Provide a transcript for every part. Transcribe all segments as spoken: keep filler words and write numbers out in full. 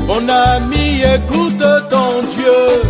Mon ami, écoute ton Dieu.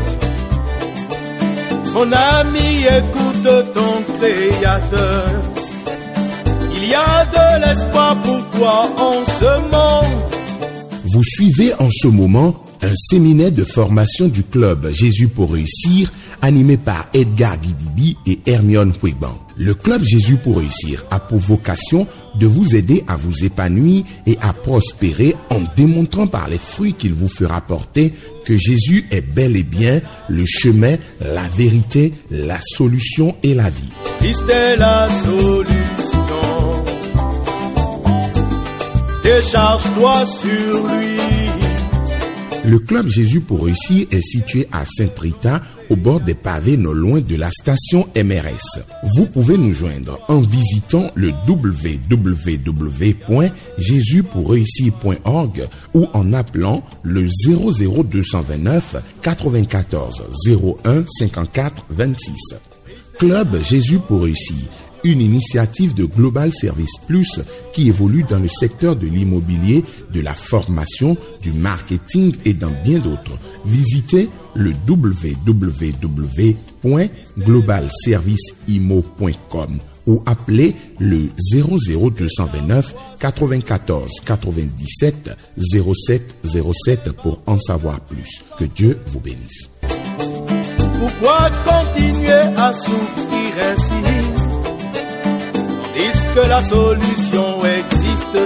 Mon ami, écoute ton Créateur. Il y a de l'espoir pour toi en ce monde. Vous suivez en ce moment un séminaire de formation du club Jésus pour réussir, animé par Edgar Guidibi et Hermione Huigban. Le club Jésus pour réussir a pour vocation de vous aider à vous épanouir et à prospérer en démontrant par les fruits qu'il vous fera porter que Jésus est bel et bien le chemin, la vérité, la solution et la vie. Christ est la solution. Décharge-toi sur lui. Le club Jésus pour réussir est situé à Saint-Rita, au bord des pavés non loin de la station M R S. Vous pouvez nous joindre en visitant le w w w point jésus pour réussir point org ou en appelant le zéro zéro deux cent vingt-neuf quatre-vingt-quatorze zéro un cinquante-quatre vingt-six. Club Jésus pour réussir, une initiative de Global Service Plus qui évolue dans le secteur de l'immobilier, de la formation, du marketing et dans bien d'autres. Visitez le w w w point global service imo point com ou appelez le zéro zéro deux cent vingt-neuf quatre-vingt-quatorze quatre-vingt-dix-sept zéro sept zéro sept pour en savoir plus. Que Dieu vous bénisse. Pourquoi continuer à souffrir ainsi? Est-ce que la solution existe?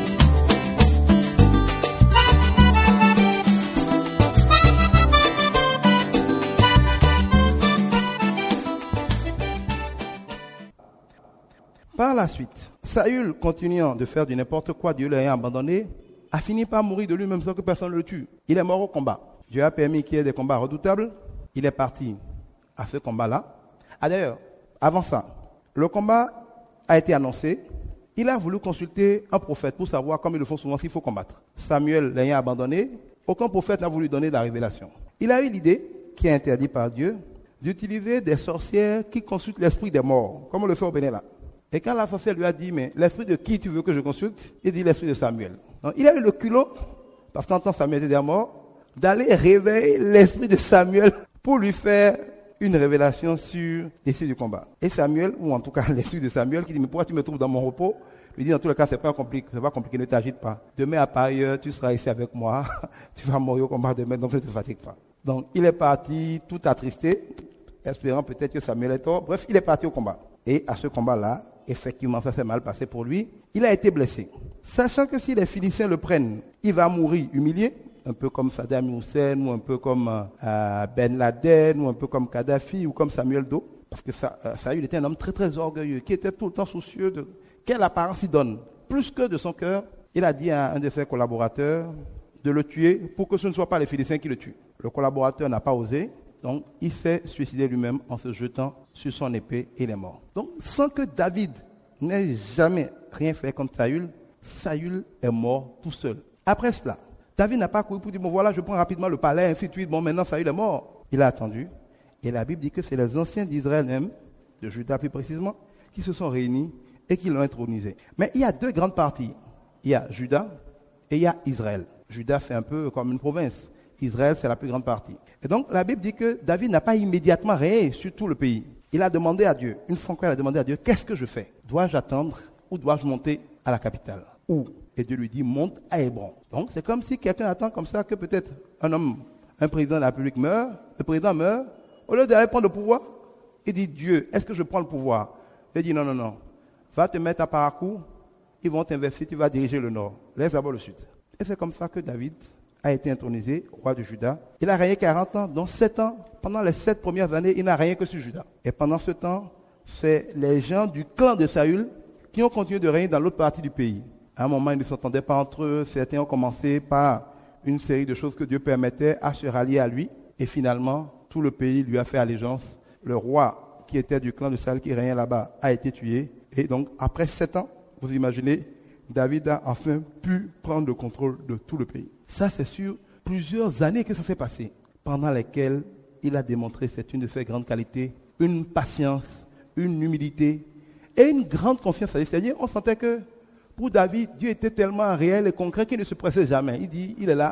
Par la suite, Saül, continuant de faire du n'importe quoi, Dieu l'ayant abandonné, a fini par mourir de lui-même sans que personne ne le tue. Il est mort au combat. Dieu a permis qu'il y ait des combats redoutables. Il est parti à ce combat-là. Ah, d'ailleurs, avant ça, le combat a été annoncé. Il a voulu consulter un prophète pour savoir, comme ils le font souvent, s'il faut combattre. Samuel l'ayant abandonné, aucun prophète n'a voulu donner la révélation. Il a eu l'idée, qui est interdite par Dieu, d'utiliser des sorcières qui consultent l'esprit des morts, comme on le fait au Bénin là. Et quand la sorcière lui a dit, mais l'esprit de qui tu veux que je consulte? Il dit l'esprit de Samuel. Donc, il a eu le culot, parce qu'en tant que Samuel était déjà mort, d'aller réveiller l'esprit de Samuel pour lui faire une révélation sur l'issue du combat. Et Samuel, ou en tout cas l'esprit de Samuel, qui dit, mais pourquoi tu me trouves dans mon repos? Lui dit, dans tous les cas, c'est pas compliqué, c'est pas compliqué, ne t'agite pas. Demain, à pareille heure, tu seras ici avec moi, tu vas mourir au combat demain, donc ne te fatigue pas. Donc, il est parti tout attristé, espérant peut-être que Samuel est tort. Bref, il est parti au combat. Et à ce combat-là, effectivement, ça s'est mal passé pour lui. Il a été blessé. Sachant que si les Philistins le prennent, il va mourir humilié, un peu comme Saddam Hussein, ou un peu comme euh, Ben Laden, ou un peu comme Kadhafi, ou comme Samuel Doe. Parce que ça, euh, Saül était un homme très très orgueilleux, qui était tout le temps soucieux de quelle apparence il donne. Plus que de son cœur, il a dit à un de ses collaborateurs de le tuer pour que ce ne soit pas les Philistins qui le tuent. Le collaborateur n'a pas osé, donc il s'est suicidé lui-même en se jetant sur son épée et il est mort. Donc sans que David n'ait jamais rien fait contre Saül, Saül est mort tout seul. Après cela, David n'a pas couru pour dire, bon voilà, je prends rapidement le palais, ainsi de suite, bon maintenant Saül est mort. Il a attendu, et la Bible dit que c'est les anciens d'Israël même, de Juda plus précisément, qui se sont réunis et qui l'ont intronisé. Mais il y a deux grandes parties. Il y a Juda et il y a Israël. Juda, c'est un peu comme une province. Israël, c'est la plus grande partie. Et donc, la Bible dit que David n'a pas immédiatement régné sur tout le pays. Il a demandé à Dieu, une fois qu'il a demandé à Dieu, qu'est-ce que je fais? Dois-je attendre ou dois-je monter à la capitale? Où? Et Dieu lui dit, monte à Hébron. Donc, c'est comme si quelqu'un attend comme ça que peut-être un homme, un président de la République meurt, le président meurt, au lieu d'aller prendre le pouvoir, il dit, Dieu, est-ce que je prends le pouvoir? Il dit, non, non, non. Va te mettre à Parakou, ils vont t'investir, tu vas diriger le nord. Laisse d'abord le sud. Et c'est comme ça que David a été intronisé roi de Juda. Il a régné quarante ans, dont sept ans. Pendant les sept premières années, il n'a régné que sur Juda. Et pendant ce temps, c'est les gens du clan de Saül qui ont continué de régner dans l'autre partie du pays. À un moment, ils ne s'entendaient pas entre eux. Certains ont commencé par une série de choses que Dieu permettait à se rallier à lui. Et finalement, tout le pays lui a fait allégeance. Le roi qui était du clan de Saül, qui régnait là-bas, a été tué. Et donc, après sept ans, vous imaginez, David a enfin pu prendre le contrôle de tout le pays. Ça, c'est sur plusieurs années que ça s'est passé, pendant lesquelles il a démontré, c'est une de ses grandes qualités, une patience, une humilité et une grande confiance à Dieu. C'est-à-dire, on sentait que pour David, Dieu était tellement réel et concret qu'il ne se pressait jamais. Il dit, il est là,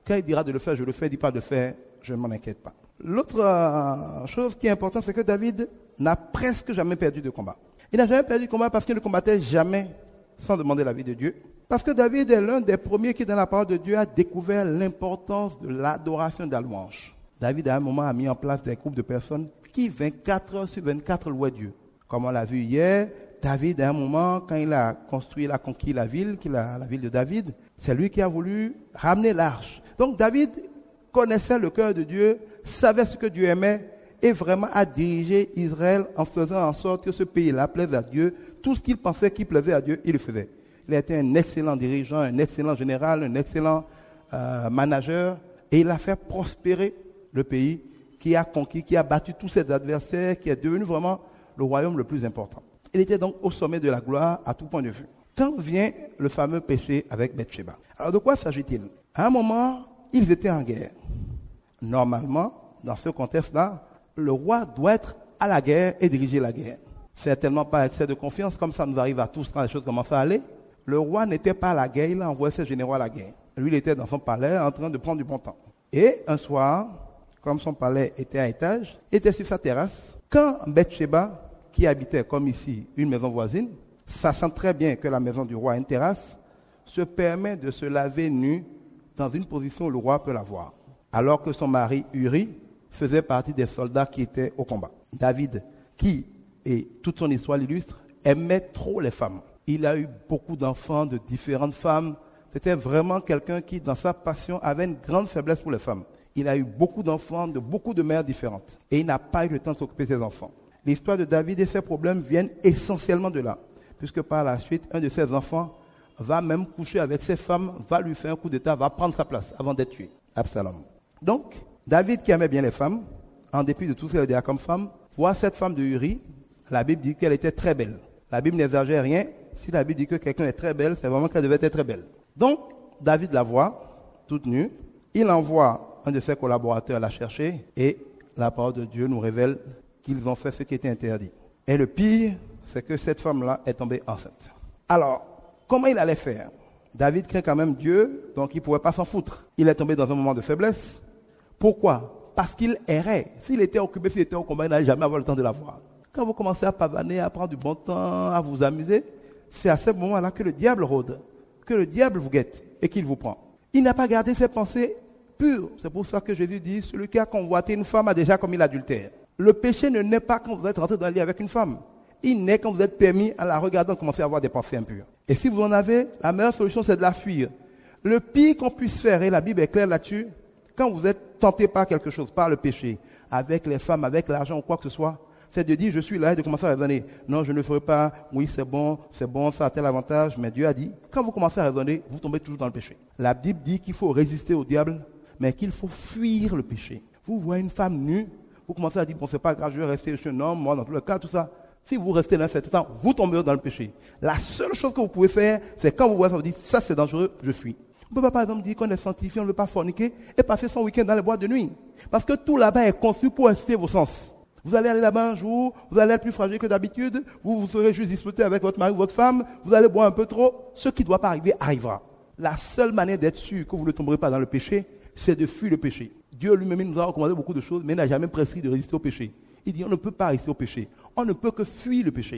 Quand il dira de le faire, je le fais. Il ne dit pas de le faire, je ne m'en inquiète pas. L'autre euh, chose qui est importante, c'est que David n'a presque jamais perdu de combat. Il n'a jamais perdu de combat parce qu'il ne combattait jamais sans demander l'avis de Dieu. Parce que David est l'un des premiers qui, dans la parole de Dieu, a découvert l'importance de l'adoration et de la louange. David, à un moment, a mis en place des groupes de personnes qui, vingt-quatre heures sur vingt-quatre, louaient Dieu. Comme on l'a vu hier, David, à un moment, quand il a construit, il a conquis la ville, qu'il a, la ville de David, c'est lui qui a voulu ramener l'arche. Donc David connaissait le cœur de Dieu, savait ce que Dieu aimait, et vraiment a dirigé Israël en faisant en sorte que ce pays-là plaise à Dieu. Tout ce qu'il pensait qui plaisait à Dieu, il le faisait. Il a été un excellent dirigeant, un excellent général, un excellent euh, manager, et il a fait prospérer le pays qui a conquis, qui a battu tous ses adversaires, qui est devenu vraiment le royaume le plus important. Il était donc au sommet de la gloire à tout point de vue. Quand vient le fameux péché avec Bathsheba? Alors de quoi s'agit-il? À un moment, ils étaient en guerre. Normalement, dans ce contexte-là, le roi doit être à la guerre et diriger la guerre. Certainement pas excès de confiance, comme ça nous arrive à tous quand les choses commencent à aller. Le roi n'était pas à la guerre, il a envoyé ses généraux à la guerre. Lui, il était dans son palais en train de prendre du bon temps. Et un soir, comme son palais était à étage, il était sur sa terrasse. Quand Bathsheba, qui habitait comme ici une maison voisine, sachant très bien que la maison du roi a une terrasse, se permet de se laver nue dans une position où le roi peut la voir. Alors que son mari Uri faisait partie des soldats qui étaient au combat. David, qui, et toute son histoire l'illustre, aimait trop les femmes. Il a eu beaucoup d'enfants de différentes femmes. C'était vraiment quelqu'un qui, dans sa passion, avait une grande faiblesse pour les femmes. Il a eu beaucoup d'enfants de beaucoup de mères différentes. Et il n'a pas eu le temps de s'occuper de ses enfants. L'histoire de David et ses problèmes viennent essentiellement de là. Puisque par la suite, un de ses enfants va même coucher avec ses femmes, va lui faire un coup d'état, va prendre sa place avant d'être tué. Absalom. Donc, David qui aimait bien les femmes, en dépit de tout ce qu'il a comme femme, voit cette femme de Uri. La Bible dit qu'elle était très belle. La Bible n'exagère rien. Si la Bible dit que quelqu'un est très belle, c'est vraiment qu'elle devait être très belle. Donc, David la voit, toute nue. Il envoie un de ses collaborateurs la chercher et la parole de Dieu nous révèle qu'ils ont fait ce qui était interdit. Et le pire, c'est que cette femme-là est tombée enceinte. Alors, comment il allait faire? David craint quand même Dieu, donc il ne pouvait pas s'en foutre. Il est tombé dans un moment de faiblesse. Pourquoi? Parce qu'il errait. S'il était occupé, s'il était au combat, il n'allait jamais avoir le temps de la voir. Quand vous commencez à pavaner, à prendre du bon temps, à vous amuser, c'est à ce moment-là que le diable rôde, que le diable vous guette et qu'il vous prend. Il n'a pas gardé ses pensées pures. C'est pour ça que Jésus dit, celui qui a convoité une femme a déjà commis l'adultère. Le péché ne naît pas quand vous êtes rentré dans le lit avec une femme. Il naît quand vous êtes permis, à la regardant, commencer à avoir des pensées impures. Et si vous en avez, la meilleure solution, c'est de la fuir. Le pire qu'on puisse faire, et la Bible est claire là-dessus, quand vous êtes tenté par quelque chose, par le péché, avec les femmes, avec l'argent ou quoi que ce soit, c'est de dire, je suis là et de commencer à raisonner. Non, je ne le ferai pas. Oui, c'est bon, c'est bon, ça a tel avantage. Mais Dieu a dit, quand vous commencez à raisonner, vous tombez toujours dans le péché. La Bible dit qu'il faut résister au diable, mais qu'il faut fuir le péché. Vous voyez une femme nue, vous commencez à dire, bon, c'est pas grave, je vais rester chez un homme, moi, dans tout le cas, tout ça. Si vous restez là un certain temps, vous tombez dans le péché. La seule chose que vous pouvez faire, c'est quand vous voyez ça, vous dites, ça c'est dangereux, je fuis. On ne peut pas, par exemple, dire qu'on est sanctifié, on ne veut pas forniquer et passer son week-end dans les boîtes de nuit. Parce que tout là-bas est conçu pour inciter vos sens. Vous allez aller là-bas un jour, vous allez être plus fragile que d'habitude, vous vous serez juste disputé avec votre mari ou votre femme, vous allez boire un peu trop. Ce qui ne doit pas arriver, arrivera. La seule manière d'être sûr que vous ne tomberez pas dans le péché, c'est de fuir le péché. Dieu lui-même nous a recommandé beaucoup de choses, mais il n'a jamais prescrit de résister au péché. Il dit, on ne peut pas résister au péché. On ne peut que fuir le péché.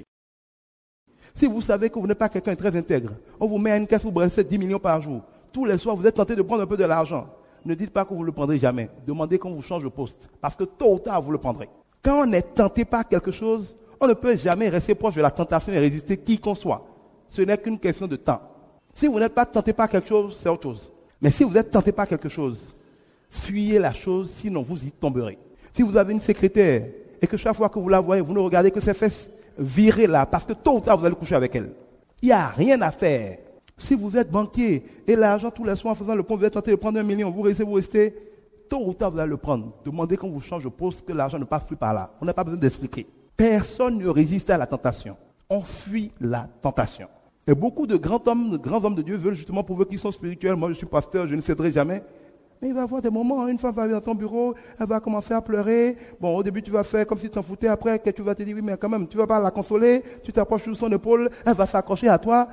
Si vous savez que vous n'êtes pas quelqu'un de très intègre, on vous met à une caisse où vous restez dix millions par jour. Tous les soirs, vous êtes tenté de prendre un peu de l'argent. Ne dites pas que vous ne le prendrez jamais. Demandez qu'on vous change de poste. Parce que tôt ou tard, vous le prendrez. Quand on est tenté par quelque chose, on ne peut jamais rester proche de la tentation et résister qui qu'on soit. Ce n'est qu'une question de temps. Si vous n'êtes pas tenté par quelque chose, c'est autre chose. Mais si vous êtes tenté par quelque chose, fuyez la chose, sinon vous y tomberez. Si vous avez une secrétaire et que chaque fois que vous la voyez, vous ne regardez que ses fesses, virez-la parce que tôt ou tard, vous allez coucher avec elle. Il n'y a rien à faire. Si vous êtes banquier et l'argent tous les soirs en faisant le pont, vous êtes tenté de prendre un million, vous restez, vous restez, tôt ou tard vous allez le prendre. Demandez qu'on vous change de poste que l'argent ne passe plus par là. On n'a pas besoin d'expliquer. Personne ne résiste à la tentation. On fuit la tentation. Et beaucoup de grands hommes, de grands hommes de Dieu veulent justement prouver qu'ils sont spirituels. Moi je suis pasteur, je ne céderai jamais. Mais il va y avoir des moments, une femme va venir dans ton bureau, elle va commencer à pleurer. Bon, au début, tu vas faire comme si tu t'en foutais. Après, tu vas te dire, oui, mais quand même, tu vas pas la consoler. Tu t'approches sur son épaule, elle va s'accrocher à toi.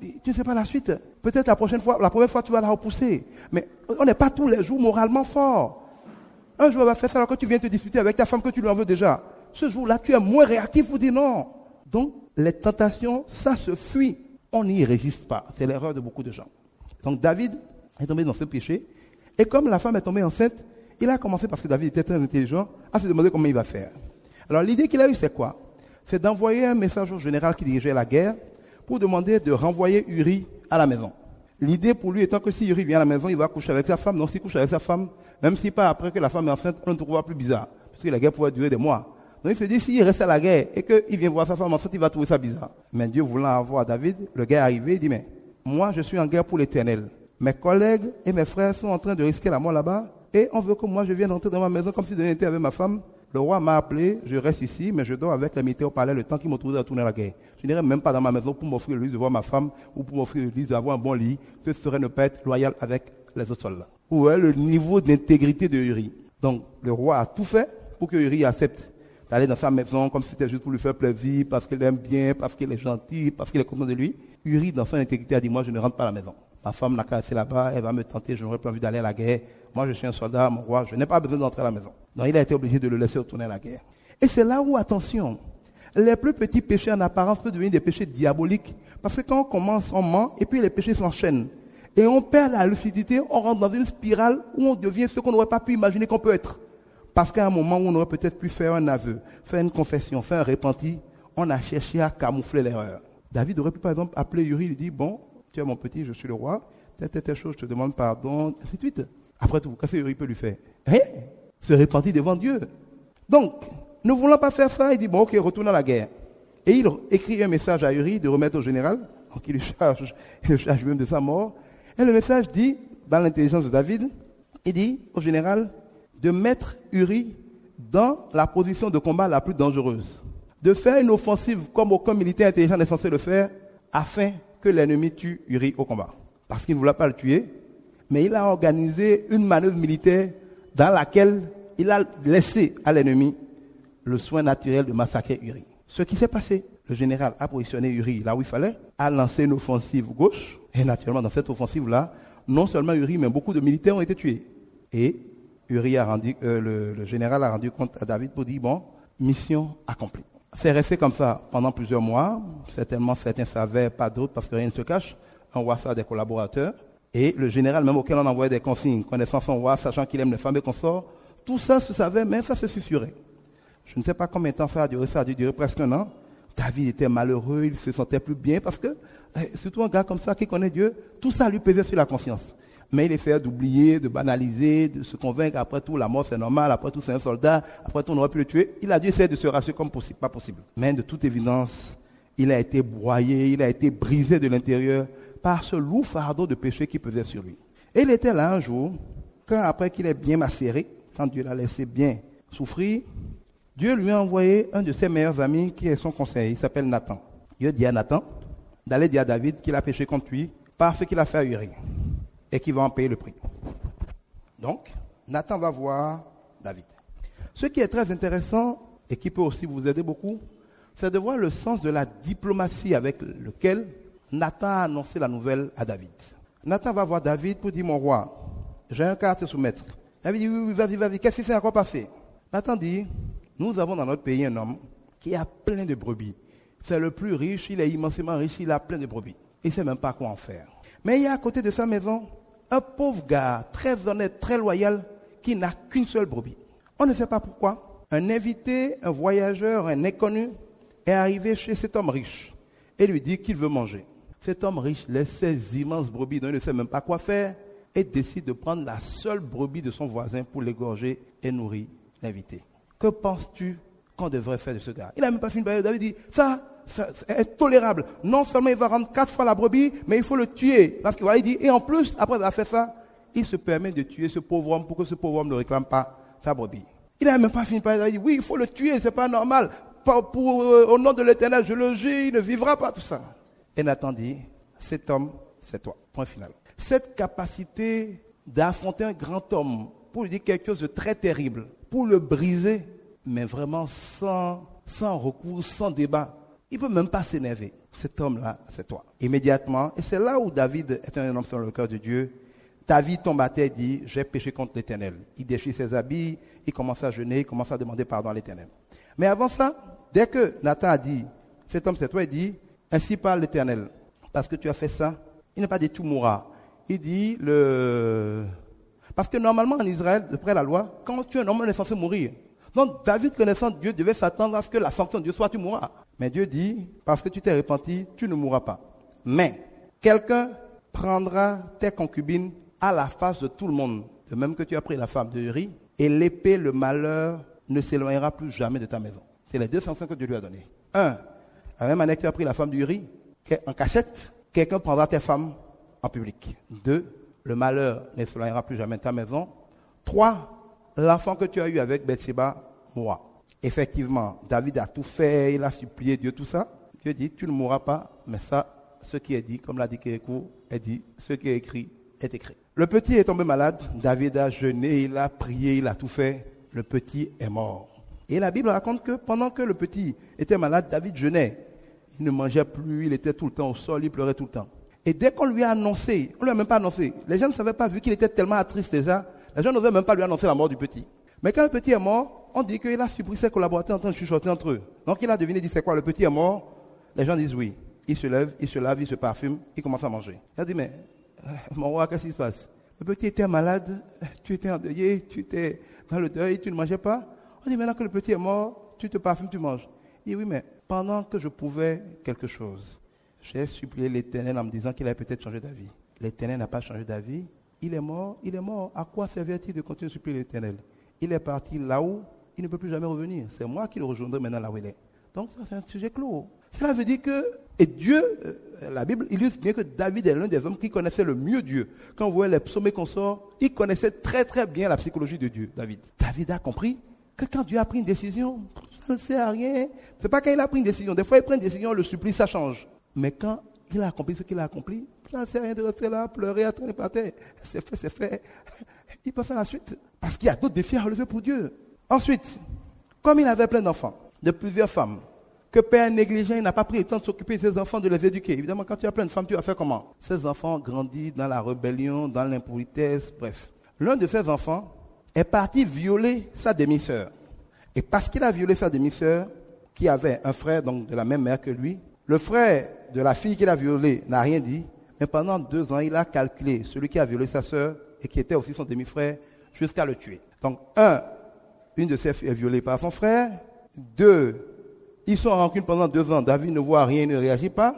tu ne sais pas la suite. Peut-être la prochaine fois, la première fois, tu vas la repousser. Mais on n'est pas tous les jours moralement forts. Un jour, elle va faire ça alors que tu viens te disputer avec ta femme que tu lui en veux déjà. Ce jour-là, tu es moins réactif pour dire non. Donc, les tentations, ça se fuit. On n'y résiste pas. C'est l'erreur de beaucoup de gens. Donc, David est tombé dans ce péché. Et comme la femme est tombée enceinte, il a commencé, parce que David était très intelligent, à se demander comment il va faire. Alors, l'idée qu'il a eue, c'est quoi? C'est d'envoyer un message au général qui dirigeait la guerre pour demander de renvoyer Uri à la maison. L'idée pour lui étant que si Uri vient à la maison, il va coucher avec sa femme. Donc, s'il couche avec sa femme, même si pas après que la femme est enceinte, on ne trouvera plus bizarre. Parce que la guerre pourrait durer des mois. Donc, il se dit, s'il reste à la guerre et qu'il vient voir sa femme enceinte, il va trouver ça bizarre. Mais Dieu voulant avoir David, le gars est arrivé, il dit, mais moi, je suis en guerre pour l'Éternel. Mes collègues et mes frères sont en train de risquer la mort là-bas. Et on veut que moi, je vienne entrer dans ma maison comme si je était avec ma femme. Le roi m'a appelé, je reste ici, mais je dors avec les militaires au palais le temps qu'ils m'autorisent à tourner la guerre. Je n'irai même pas dans ma maison pour m'offrir le luxe de voir ma femme ou pour m'offrir le luxe d'avoir un bon lit. Ce serait ne pas être loyal avec les autres soldats. Où est le niveau d'intégrité de Uri? Donc, le roi a tout fait pour que Uri accepte d'aller dans sa maison comme si c'était juste pour lui faire plaisir, parce qu'il aime bien, parce qu'il est gentil, parce qu'il est content de lui. Uri, dans son intégrité, a dit, moi, je ne rentre pas à la maison. Ma femme n'a qu'à rester là-bas, elle va me tenter, je n'aurais pas envie d'aller à la guerre. Moi, je suis un soldat, mon roi, je n'ai pas besoin d'entrer à la maison. Donc, il a été obligé de le laisser retourner à la guerre. Et c'est là où, attention, les plus petits péchés en apparence peuvent devenir des péchés diaboliques. Parce que quand on commence, on ment, et puis les péchés s'enchaînent. Et on perd la lucidité, on rentre dans une spirale où on devient ce qu'on n'aurait pas pu imaginer qu'on peut être. Parce qu'à un moment où on aurait peut-être pu faire un aveu, faire une confession, faire un repenti, on a cherché à camoufler l'erreur. David aurait pu, par exemple, appeler Uri, lui dire, bon, tu es mon petit, je suis le roi, telle, telle, telle chose, je te demande pardon, ainsi de suite. Après tout, qu'est-ce que Uri peut lui faire? Rien. Se repentir devant Dieu. Donc, ne voulant pas faire ça, il dit, bon, ok, retourne à la guerre. Et il écrit un message à Uri de remettre au général, donc il le charge, il le charge même de sa mort. Et le message dit, dans l'intelligence de David, il dit au général de mettre Uri dans la position de combat la plus dangereuse. De faire une offensive comme aucun militaire intelligent n'est censé le faire, afin que l'ennemi tue Uri au combat. Parce qu'il ne voulait pas le tuer, mais il a organisé une manœuvre militaire dans laquelle il a laissé à l'ennemi le soin naturel de massacrer Uri. Ce qui s'est passé, le général a positionné Uri là où il fallait, a lancé une offensive gauche, et naturellement dans cette offensive-là, non seulement Uri, mais beaucoup de militaires ont été tués. Et Uri a rendu, euh, le, le général a rendu compte à David pour dire, bon, mission accomplie. C'est resté comme ça pendant plusieurs mois. Certainement, certains savaient, pas d'autres, parce que rien ne se cache. On voit ça des collaborateurs. Et le général, même auquel on envoyait des consignes, connaissant son roi, sachant qu'il aime les femmes et consorts, tout ça se savait, mais ça se susurrait. Je ne sais pas combien de temps ça a duré, ça a dû durer presque un an. David était malheureux, il se sentait plus bien, parce que, surtout un gars comme ça qui connaît Dieu, tout ça lui pesait sur la conscience. Mais il essayait d'oublier, de banaliser, de se convaincre, après tout, la mort c'est normal, après tout c'est un soldat, après tout on aurait pu le tuer. Il a dû essayer de se rassurer comme possible, pas possible. Mais de toute évidence, il a été broyé, il a été brisé de l'intérieur par ce lourd fardeau de péché qui pesait sur lui. Et il était là un jour, quand après qu'il est bien macéré, quand Dieu l'a laissé bien souffrir, Dieu lui a envoyé un de ses meilleurs amis qui est son conseiller, il s'appelle Nathan. Dieu dit à Nathan d'aller dire à David qu'il a péché contre lui par ce qu'il a fait à Uri et qu'il va en payer le prix. Donc, Nathan va voir David. Ce qui est très intéressant et qui peut aussi vous aider beaucoup, c'est de voir le sens de la diplomatie avec lequel Nathan a annoncé la nouvelle à David. Nathan va voir David pour dire, mon roi, j'ai un cas à te soumettre. David dit, oui, oui, vas-y, vas-y, qu'est-ce qui s'est encore passé? Nathan dit, nous avons dans notre pays un homme qui a plein de brebis. C'est le plus riche, il est immensément riche, il a plein de brebis. Il ne sait même pas quoi en faire. Mais il y a à côté de sa maison un pauvre gars, très honnête, très loyal, qui n'a qu'une seule brebis. On ne sait pas pourquoi. Un invité, un voyageur, un inconnu, est arrivé chez cet homme riche et lui dit qu'il veut manger. Cet homme riche laisse ses immenses brebis dont il ne sait même pas quoi faire et décide de prendre la seule brebis de son voisin pour l'égorger et nourrir l'invité. Que penses-tu qu'on devrait faire de ce gars? Il n'a même pas fini de parler. David dit, ça, ça c'est intolérable. Non seulement il va rendre quatre fois la brebis, mais il faut le tuer. Parce que voilà, il dit, et en plus, après avoir fait ça, il se permet de tuer ce pauvre homme pour que ce pauvre homme ne réclame pas sa brebis. Il n'a même pas fini de parler. Il dit, oui, il faut le tuer, c'est pas normal. Pour, pour, euh, au nom de l'Éternel, je le jure, il ne vivra pas, tout ça. Et Nathan dit, cet homme, c'est toi. Point final. Cette capacité d'affronter un grand homme pour lui dire quelque chose de très terrible, pour le briser, mais vraiment sans, sans recours, sans débat, Il ne peut même pas s'énerver. Cet homme-là, c'est toi. Immédiatement, et c'est là où David est un homme selon le cœur de Dieu. David tombe à terre et dit, j'ai péché contre l'Éternel. Il déchire ses habits, il commence à jeûner, il commence à demander pardon à l'Éternel. Mais avant ça, dès que Nathan a dit, cet homme c'est toi, il dit, ainsi parle l'Éternel, parce que tu as fait ça, il n'est pas dit tu mourras. Il dit, le... parce que normalement en Israël, d'après la loi, quand tu es un homme, on est censé mourir. Donc David, connaissant Dieu, devait s'attendre à ce que la sanction de Dieu soit tu mourras. Mais Dieu dit, parce que tu t'es repenti, tu ne mourras pas. Mais quelqu'un prendra tes concubines à la face de tout le monde, de même que tu as pris la femme de Uri, et l'épée, le malheur, ne s'éloignera plus jamais de ta maison. C'est les deux sanctions que Dieu lui a données. Un, la même année que tu as pris la femme de Uri, en cachette, quelqu'un prendra tes femmes en public. Deux, le malheur ne s'éloignera plus jamais de ta maison. Trois, l'enfant que tu as eu avec Bathsheba mourra. Effectivement, David a tout fait, il a supplié Dieu, tout ça. Dieu dit, tu ne mourras pas, mais ça, ce qui est dit, comme l'a dit Kéhékou, est dit, ce qui est écrit, est écrit. Le petit est tombé malade, David a jeûné, il a prié, il a tout fait. Le petit est mort. Et la Bible raconte que pendant que le petit était malade, David jeûnait. Il ne mangeait plus, il était tout le temps au sol, il pleurait tout le temps. Et dès qu'on lui a annoncé, on ne lui a même pas annoncé, les gens ne savaient pas, vu qu'il était tellement attristé déjà, les gens n'osaient même pas lui annoncer la mort du petit. Mais quand le petit est mort, on dit qu'il a surpris ses collaborateurs en train de chuchoter entre eux. Donc il a deviné, il dit c'est quoi, le petit est mort? Les gens disent oui. Il se lève, il se lave, il se parfume, il commence à manger. Il a dit mais, mon roi, qu'est-ce qui se passe? Le petit était malade, tu étais endeuillé, tu étais dans le deuil, tu ne mangeais pas. On dit maintenant que le petit est mort, tu te parfumes, tu manges. Il dit oui, mais pendant que je pouvais quelque chose, j'ai supplié l'Éternel en me disant qu'il allait peut-être changer d'avis. L'Éternel n'a pas changé d'avis. Il est mort, il est mort. À quoi servirait-il de continuer à supplier l'Éternel? Il est parti là où il ne peut plus jamais revenir. C'est moi qui le rejoindrai maintenant là où il est. Donc ça, c'est un sujet clos. Cela veut dire que, et Dieu, euh, la Bible illustre bien que David est l'un des hommes qui connaissait le mieux Dieu. Quand vous voyez les psaumes et consorts, il connaissait très très bien la psychologie de Dieu, David. David a compris que quand Dieu a pris une décision, ça ne sert à rien. C'est pas quand il a pris une décision. Des fois, il prend une décision, le supplice, ça change. Mais quand il a accompli ce qu'il a accompli, ça ne sert à rien de rester là, pleurer, à traîner par terre. C'est fait, c'est fait. Il peut faire la suite. Parce qu'il y a d'autres défis à relever pour Dieu. Ensuite, comme il avait plein d'enfants, de plusieurs femmes, que père négligent, il n'a pas pris le temps de s'occuper de ses enfants, de les éduquer. Évidemment, quand tu as plein de femmes, tu vas faire comment? Ces enfants grandissent dans la rébellion, dans l'impolitesse, bref. L'un de ses enfants est parti violer sa demi-sœur. Et parce qu'il a violé sa demi-sœur, qui avait un frère, donc de la même mère que lui, le frère de la fille qu'il a violée n'a rien dit, mais pendant deux ans, il a calculé celui qui a violé sa sœur et qui était aussi son demi-frère jusqu'à le tuer. Donc, un, une de ses filles est violée par son frère. Deux, ils sont en rancune pendant deux ans. David ne voit rien, il ne réagit pas.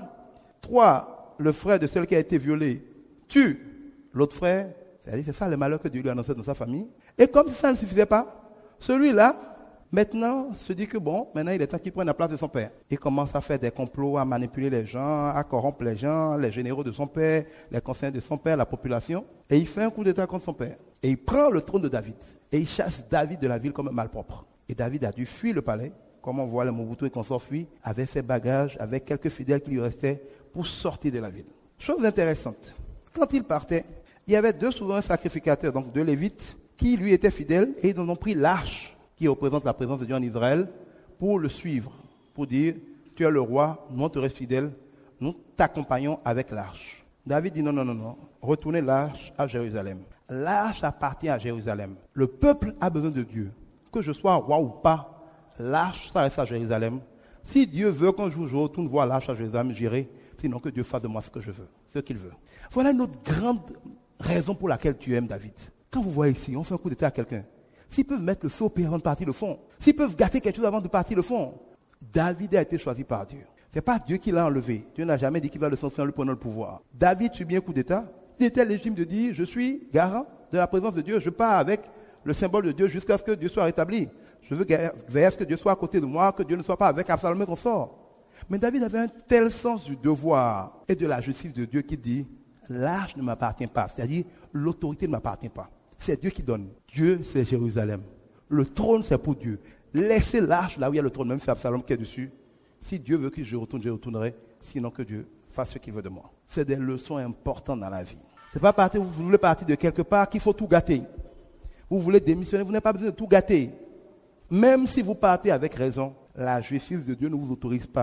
Trois, le frère de celle qui a été violée tue l'autre frère. C'est-à-dire, c'est ça le malheur que Dieu lui a annoncé dans sa famille. Et comme ça ne suffisait pas, celui-là, maintenant, se dit que bon, maintenant il est temps qu'il prenne la place de son père. Il commence à faire des complots, à manipuler les gens, à corrompre les gens, les généraux de son père, les conseillers de son père, la population. Et il fait un coup d'état contre son père. Et il prend le trône de David. Et il chasse David de la ville comme un malpropre. Et David a dû fuir le palais, comme on voit les Mobutu et consorts fuient, avec ses bagages, avec quelques fidèles qui lui restaient, pour sortir de la ville. Chose intéressante, quand il partait, il y avait deux souverains sacrificateurs, donc deux Lévites, qui lui étaient fidèles, et ils en ont pris l'arche, qui représente la présence de Dieu en Israël, pour le suivre, pour dire, tu es le roi, nous on te reste fidèle, nous t'accompagnons avec l'arche. David dit non, non, non, non, retournez l'arche à Jérusalem. L'arche appartient à Jérusalem. Le peuple a besoin de Dieu. Que je sois roi ou pas, l'arche, ça reste à Jérusalem. Si Dieu veut qu'un jour je retourne voir l'arche à Jérusalem, j'irai. Sinon que Dieu fasse de moi ce que je veux, ce qu'il veut. Voilà une autre grande raison pour laquelle tu aimes David. Quand vous voyez ici, on fait un coup d'état à quelqu'un. S'ils peuvent mettre le feu au pays avant de partir, le font. S'ils peuvent gâter quelque chose avant de partir, le font. David a été choisi par Dieu. Ce n'est pas Dieu qui l'a enlevé. Dieu n'a jamais dit qu'il va le sanctionner en lui prenant le pouvoir. David subit un coup d'état. Il était légitime de dire, je suis garant de la présence de Dieu. Je pars avec le symbole de Dieu jusqu'à ce que Dieu soit rétabli. Je veux veiller à ce que Dieu soit à côté de moi, que Dieu ne soit pas avec Absalom et qu'on sort. Mais David avait un tel sens du devoir et de la justice de Dieu qui dit, l'arche ne m'appartient pas. C'est-à-dire, l'autorité ne m'appartient pas. C'est Dieu qui donne. Dieu, c'est Jérusalem. Le trône, c'est pour Dieu. Laissez l'arche là où il y a le trône, même si c'est Absalom qui est dessus. Si Dieu veut que je retourne, je retournerai. Sinon que Dieu fasse ce qu'il veut de moi. C'est des leçons importantes dans la vie. C'est pas partir, vous voulez partir de quelque part qu'il faut tout gâter. Vous voulez démissionner, vous n'avez pas besoin de tout gâter. Même si vous partez avec raison, la justice de Dieu ne vous autorise pas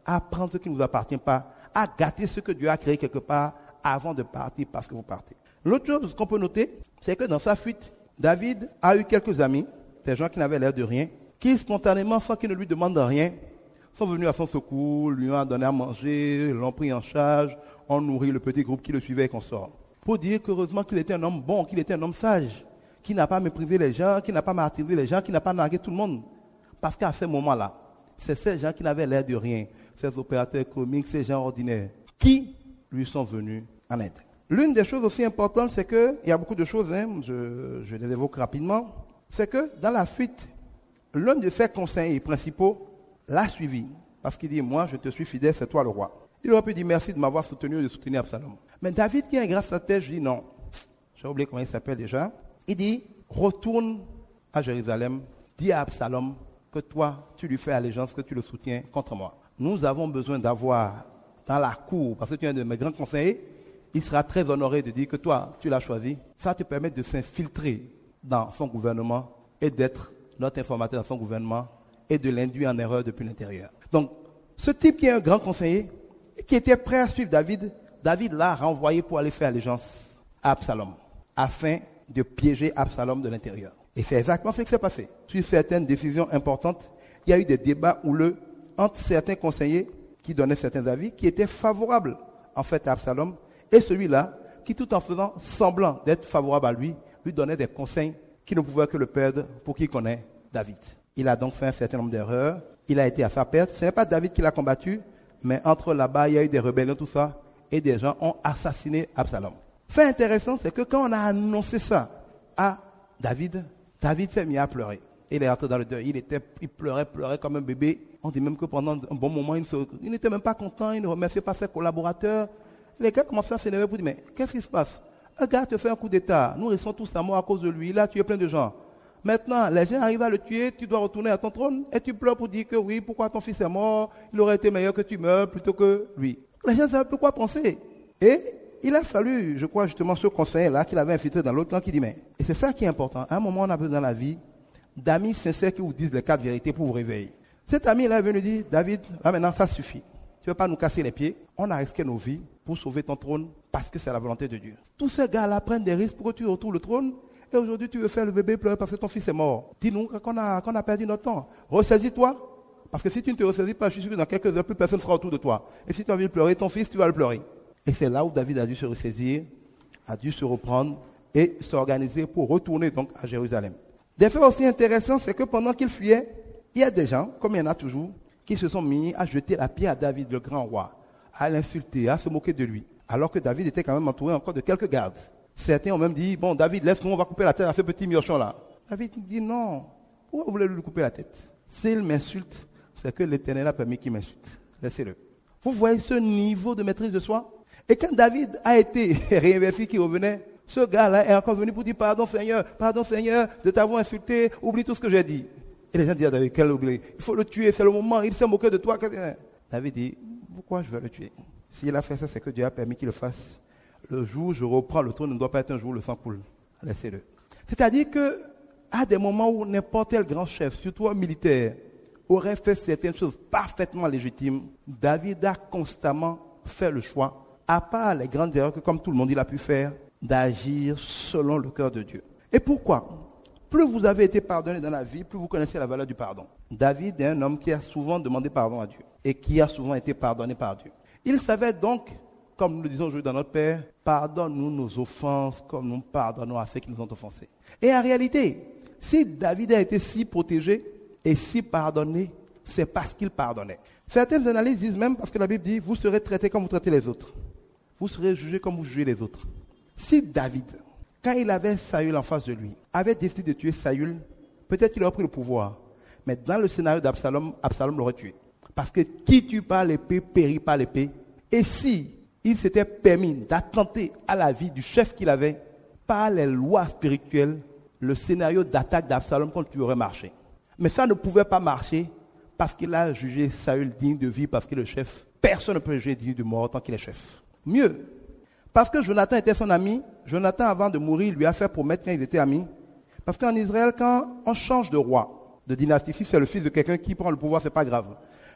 à prendre ce qui ne vous appartient pas, à gâter ce que Dieu a créé quelque part avant de partir parce que vous partez. L'autre chose qu'on peut noter, c'est que dans sa fuite, David a eu quelques amis, des gens qui n'avaient l'air de rien, qui spontanément, sans qu'il ne lui demande rien, sont venus à son secours, lui ont donné à manger, l'ont pris en charge, ont nourri le petit groupe qui le suivait et qu'on sort. Pour dire qu'heureusement qu'il était un homme bon, qu'il était un homme sage, qui n'a pas méprisé les gens, qui n'a pas martyrisé les gens, qui n'a pas nargué tout le monde. Parce qu'à ce moment-là, c'est ces gens qui n'avaient l'air de rien, ces opérateurs comiques, ces gens ordinaires, qui lui sont venus en aide. L'une des choses aussi importantes, c'est qu'il y a beaucoup de choses, hein, je, je les évoque rapidement, c'est que dans la suite, l'un de ses conseillers principaux l'a suivi, parce qu'il dit, moi je te suis fidèle, c'est toi le roi. Il aurait pu dire merci de m'avoir soutenu et de soutenir Absalom. Mais David, qui a un grand stratège, dit non, j'ai oublié comment il s'appelle déjà, il dit, retourne à Jérusalem, dis à Absalom que toi, tu lui fais allégeance, que tu le soutiens contre moi. Nous avons besoin d'avoir dans la cour, parce que tu es un de mes grands conseillers, il sera très honoré de dire que toi, tu l'as choisi. Ça te permet de s'infiltrer dans son gouvernement et d'être notre informateur dans son gouvernement et de l'induire en erreur depuis l'intérieur. Donc, ce type qui est un grand conseiller, qui était prêt à suivre David, David l'a renvoyé pour aller faire allégeance à Absalom, afin de piéger Absalom de l'intérieur. Et c'est exactement ce qui s'est passé. Sur certaines décisions importantes, il y a eu des débats houleux entre certains conseillers qui donnaient certains avis, qui étaient favorables en fait à Absalom, et celui-là, qui tout en faisant semblant d'être favorable à lui, lui donnait des conseils qui ne pouvaient que le perdre pour qui connaît David. Il a donc fait un certain nombre d'erreurs, il a été à sa perte. Ce n'est pas David qui l'a combattu, mais entre là-bas, il y a eu des rébellions, tout ça, et des gens ont assassiné Absalom. Fait intéressant, c'est que quand on a annoncé ça à David, David s'est mis à pleurer. Il est rentré dans le deuil, il, était, il pleurait, pleurait comme un bébé. On dit même que pendant un bon moment, il, se, il n'était même pas content, il ne remerciait pas ses collaborateurs. Les gars commençaient à s'énerver pour dire, mais qu'est-ce qui se passe? Un gars te fait un coup d'état, nous restons tous à mort à cause de lui, il a tué plein de gens. Maintenant, les gens arrivent à le tuer, tu dois retourner à ton trône et tu pleures pour dire que oui, pourquoi ton fils est mort, il aurait été meilleur que tu meurs plutôt que lui. Les gens ne savaient plus quoi penser. Et il a fallu, je crois justement ce conseiller-là qu'il avait infiltré dans l'autre camp qui dit, mais, et c'est ça qui est important, à un moment on a besoin dans la vie d'amis sincères qui vous disent les quatre vérités pour vous réveiller. Cet ami-là est venu dire, David, là maintenant ça suffit. Tu ne veux pas nous casser les pieds. On a risqué nos vies pour sauver ton trône parce que c'est la volonté de Dieu. Tous ces gars-là prennent des risques pour que tu retrouves le trône et aujourd'hui tu veux faire le bébé pleurer parce que ton fils est mort. Dis-nous qu'on a, qu'on a perdu notre temps. Ressaisis-toi. Parce que si tu ne te ressaisis pas, je suis sûr que dans quelques heures, plus personne ne sera autour de toi. Et si tu as envie de pleurer, ton fils, tu vas le pleurer. Et c'est là où David a dû se ressaisir, a dû se reprendre et s'organiser pour retourner donc à Jérusalem. Des faits aussi intéressants, c'est que pendant qu'il fuyait, il y a des gens, comme il y en a toujours, qui se sont mis à jeter la pierre à David, le grand roi, à l'insulter, à se moquer de lui, alors que David était quand même entouré encore de quelques gardes. Certains ont même dit, bon David, laisse-nous, on va couper la tête à ce petit miochon-là. David dit, non, pourquoi vous voulez lui couper la tête? S'il m'insulte, c'est que l'Éternel a permis qu'il m'insulte. Laissez-le. Vous voyez ce niveau de maîtrise de soi? Et quand David a été réinvesti, qui revenait, ce gars-là est encore venu pour dire, pardon Seigneur, pardon Seigneur, de t'avoir insulté, oublie tout ce que j'ai dit. Et les gens disent à David, quel oubli, il faut le tuer, c'est le moment, il s'est moqué de toi. David dit, pourquoi je vais le tuer? S'il a fait ça, c'est que Dieu a permis qu'il le fasse. Le jour où je reprends le trône ne doit pas être un jour où le sang coule. Laissez-le. C'est-à-dire que, à des moments où n'importe quel grand chef, surtout un militaire, aurait fait certaines choses parfaitement légitimes, David a constamment fait le choix, à part les grandes erreurs que, comme tout le monde, il a pu faire, d'agir selon le cœur de Dieu. Et pourquoi? Plus vous avez été pardonné dans la vie, plus vous connaissez la valeur du pardon. David est un homme qui a souvent demandé pardon à Dieu et qui a souvent été pardonné par Dieu. Il savait donc, comme nous le disons aujourd'hui dans notre Père, pardonne-nous nos offenses comme nous pardonnons à ceux qui nous ont offensés. Et en réalité, si David a été si protégé et si pardonné, c'est parce qu'il pardonnait. Certaines analyses disent même, parce que la Bible dit, vous serez traités comme vous traitez les autres. Vous serez jugés comme vous jugez les autres. Si David, quand il avait Saül en face de lui, avait décidé de tuer Saül, peut-être qu'il aurait pris le pouvoir. Mais dans le scénario d'Absalom, Absalom l'aurait tué. Parce que qui tue par l'épée, périt par l'épée. Et si il s'était permis d'attenter à la vie du chef qu'il avait, par les lois spirituelles, le scénario d'attaque d'Absalom contre lui aurait marché. Mais ça ne pouvait pas marcher parce qu'il a jugé Saül digne de vie, parce qu'il est le chef. Personne ne peut juger digne de mort tant qu'il est chef. Mieux, parce que Jonathan était son ami, Jonathan, avant de mourir, lui a fait promettre quand ils étaient amis. Parce qu'en Israël, quand on change de roi, de dynastie, si c'est le fils de quelqu'un qui prend le pouvoir, c'est pas grave.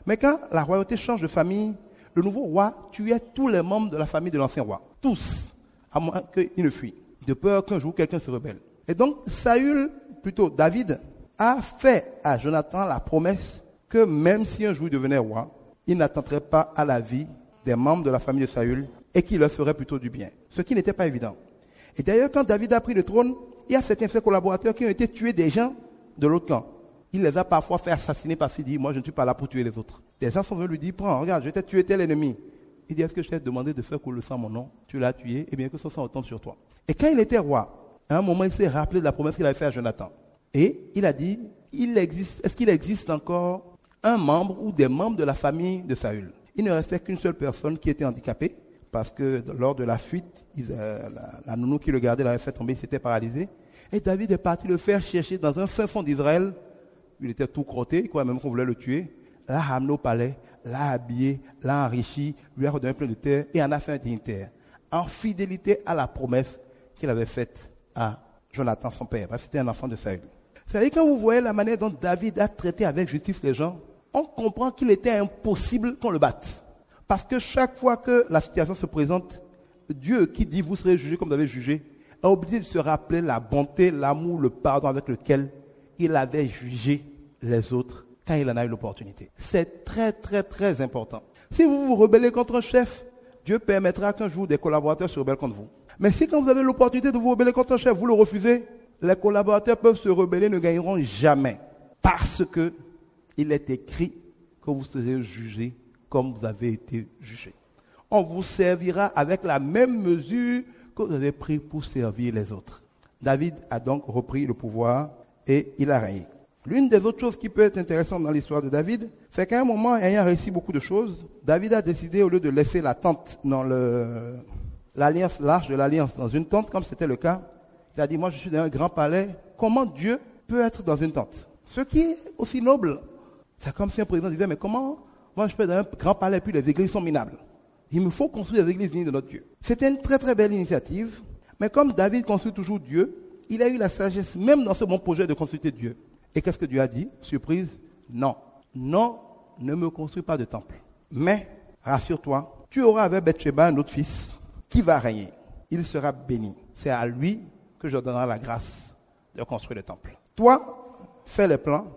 Mais quand la royauté change de famille, le nouveau roi tuait tous les membres de la famille de l'ancien roi. Tous, à moins qu'ils ne fuient, de peur qu'un jour quelqu'un se rebelle. Et donc, Saül, plutôt David, a fait à Jonathan la promesse que même si un jour il devenait roi, il n'attenterait pas à la vie des membres de la famille de Saül et qu'il leur ferait plutôt du bien. Ce qui n'était pas évident. Et d'ailleurs, quand David a pris le trône, il y a certains de ses collaborateurs qui ont été tués des gens de l'autre camp. Il les a parfois fait assassiner parce qu'il dit, moi je ne suis pas là pour tuer les autres. Des gens sont venus lui dire, prends, regarde, je t'ai tué tel ennemi. Il dit, est-ce que je t'ai demandé de faire couler le sang mon nom? Tu l'as tué, et bien que ce sang retombe sur toi. Et quand il était roi, à un moment, il s'est rappelé de la promesse qu'il avait faite à Jonathan. Et il a dit, il existe, est-ce qu'il existe encore un membre ou des membres de la famille de Saül? Il ne restait qu'une seule personne qui était handicapée, parce que lors de la fuite, il, euh, la, la nounou qui le gardait l'avait fait tomber, il s'était paralysé. Et David est parti le faire chercher dans un fin fond d'Israël. Il était tout crotté, il croyait même qu'on voulait le tuer. L'a ramené au palais, l'a habillé, l'a enrichi, lui a redonné plein de terre et en a fait un dignitaire. En fidélité à la promesse qu'il avait faite à Jonathan, son père. C'était un enfant de Saül. C'est-à-dire, quand vous voyez la manière dont David a traité avec justice les gens, on comprend qu'il était impossible qu'on le batte. Parce que chaque fois que la situation se présente, Dieu qui dit vous serez jugés comme vous avez jugé, a oublié de se rappeler la bonté, l'amour, le pardon avec lequel il avait jugé les autres quand il en a eu l'opportunité. C'est très, très, très important. Si vous vous rebellez contre un chef, Dieu permettra qu'un jour des collaborateurs se rebellent contre vous. Mais si quand vous avez l'opportunité de vous rebeller contre un chef, vous le refusez, les collaborateurs peuvent se rebeller, ne gagneront jamais. Parce que il est écrit que vous serez jugés comme vous avez été jugés. On vous servira avec la même mesure que vous avez pris pour servir les autres. David a donc repris le pouvoir et il a régné. L'une des autres choses qui peut être intéressante dans l'histoire de David, c'est qu'à un moment, ayant réussi beaucoup de choses, David a décidé, au lieu de laisser la tente dans le, l'alliance, l'arche de l'alliance dans une tente, comme c'était le cas, il a dit, moi je suis dans un grand palais, comment Dieu peut être dans une tente? Ce qui est aussi noble. C'est comme si un président disait, mais comment moi je peux être dans un grand palais, puis les églises sont minables. Il me faut construire des églises dignes de notre Dieu. C'était une très très belle initiative, mais comme David construit toujours Dieu, il a eu la sagesse, même dans ce bon projet, de construire Dieu. Et qu'est-ce que Dieu a dit? Surprise, non. Non, ne me construis pas de temple. Mais, rassure-toi, tu auras avec Bathsheba un autre fils qui va régner. Il sera béni. C'est à lui que je donnerai la grâce de construire le temple. Toi, fais les plans.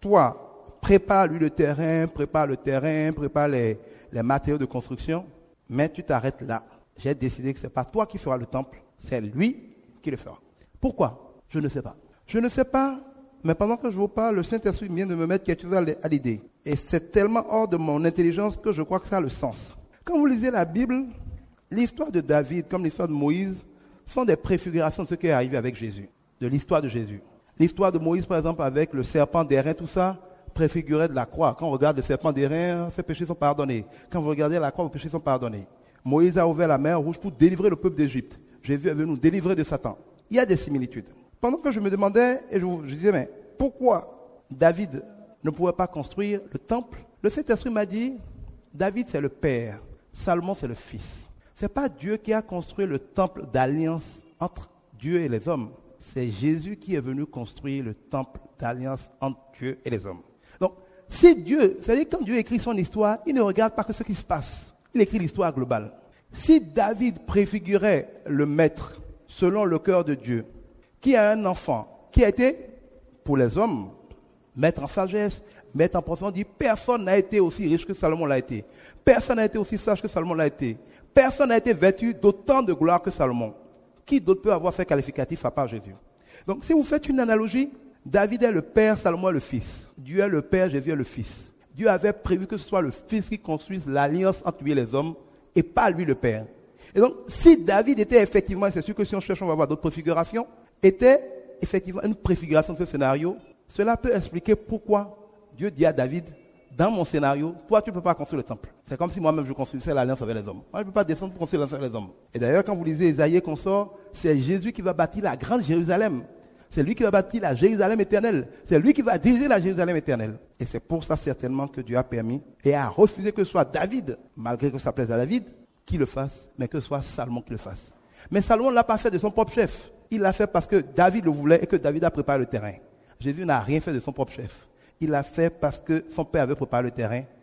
Toi, prépare-lui le terrain, prépare le terrain, prépare les, les matériaux de construction. Mais tu t'arrêtes là. J'ai décidé que ce n'est pas toi qui feras le temple, c'est lui qui le fera. Pourquoi? Je ne sais pas. Je ne sais pas, mais pendant que je vous parle, le Saint-Esprit vient de me mettre quelque chose à l'idée. Et c'est tellement hors de mon intelligence que je crois que ça a le sens. Quand vous lisez la Bible, l'histoire de David, comme l'histoire de Moïse, sont des préfigurations de ce qui est arrivé avec Jésus, de l'histoire de Jésus. L'histoire de Moïse, par exemple, avec le serpent d'airain, tout ça, préfigurait de la croix. Quand on regarde le serpent d'airain, ses péchés sont pardonnés. Quand vous regardez la croix, vos péchés sont pardonnés. Moïse a ouvert la mer Rouge pour délivrer le peuple d'Égypte. Jésus est venu nous délivrer de Satan. Il y a des similitudes. Pendant que je me demandais, et je, je disais, mais pourquoi David ne pouvait pas construire le temple? Le Saint-Esprit m'a dit, David c'est le père, Salomon c'est le fils. Ce n'est pas Dieu qui a construit le temple d'alliance entre Dieu et les hommes. C'est Jésus qui est venu construire le temple d'alliance entre Dieu et les hommes. Donc, si Dieu, c'est-à-dire quand Dieu écrit son histoire, il ne regarde pas que ce qui se passe. Il écrit l'histoire globale. Si David préfigurait le maître selon le cœur de Dieu, qui a un enfant, qui a été, pour les hommes, maître en sagesse, maître en prospérité, on dit personne n'a été aussi riche que Salomon l'a été. Personne n'a été aussi sage que Salomon l'a été. Personne n'a été vêtu d'autant de gloire que Salomon. Qui d'autre peut avoir fait qualificatif à part Jésus? Donc, si vous faites une analogie, David est le père, Salomon est le fils. Dieu est le père, Jésus est le fils. Dieu avait prévu que ce soit le fils qui construise l'alliance entre lui et les hommes, et pas lui le père. Et donc, si David était effectivement, et c'est sûr que si on cherche, on va avoir d'autres préfigurations, était effectivement une préfiguration de ce scénario, cela peut expliquer pourquoi Dieu dit à David, dans mon scénario, toi tu ne peux pas construire le temple. C'est comme si moi-même je construisais l'alliance avec les hommes. Moi je ne peux pas descendre pour construire l'alliance avec les hommes. Et d'ailleurs, quand vous lisez Isaïe qu'on sort, c'est Jésus qui va bâtir la grande Jérusalem. C'est lui qui va bâtir la Jérusalem éternelle. C'est lui qui va diriger la Jérusalem éternelle. Et c'est pour ça certainement que Dieu a permis et a refusé que ce soit David, malgré que ça plaise à David, qui le fasse, mais que ce soit Salomon qui le fasse. Mais Salomon ne l'a pas fait de son propre chef. Il l'a fait parce que David le voulait et que David a préparé le terrain. Jésus n'a rien fait de son propre chef. Il l'a fait parce que son père avait préparé le terrain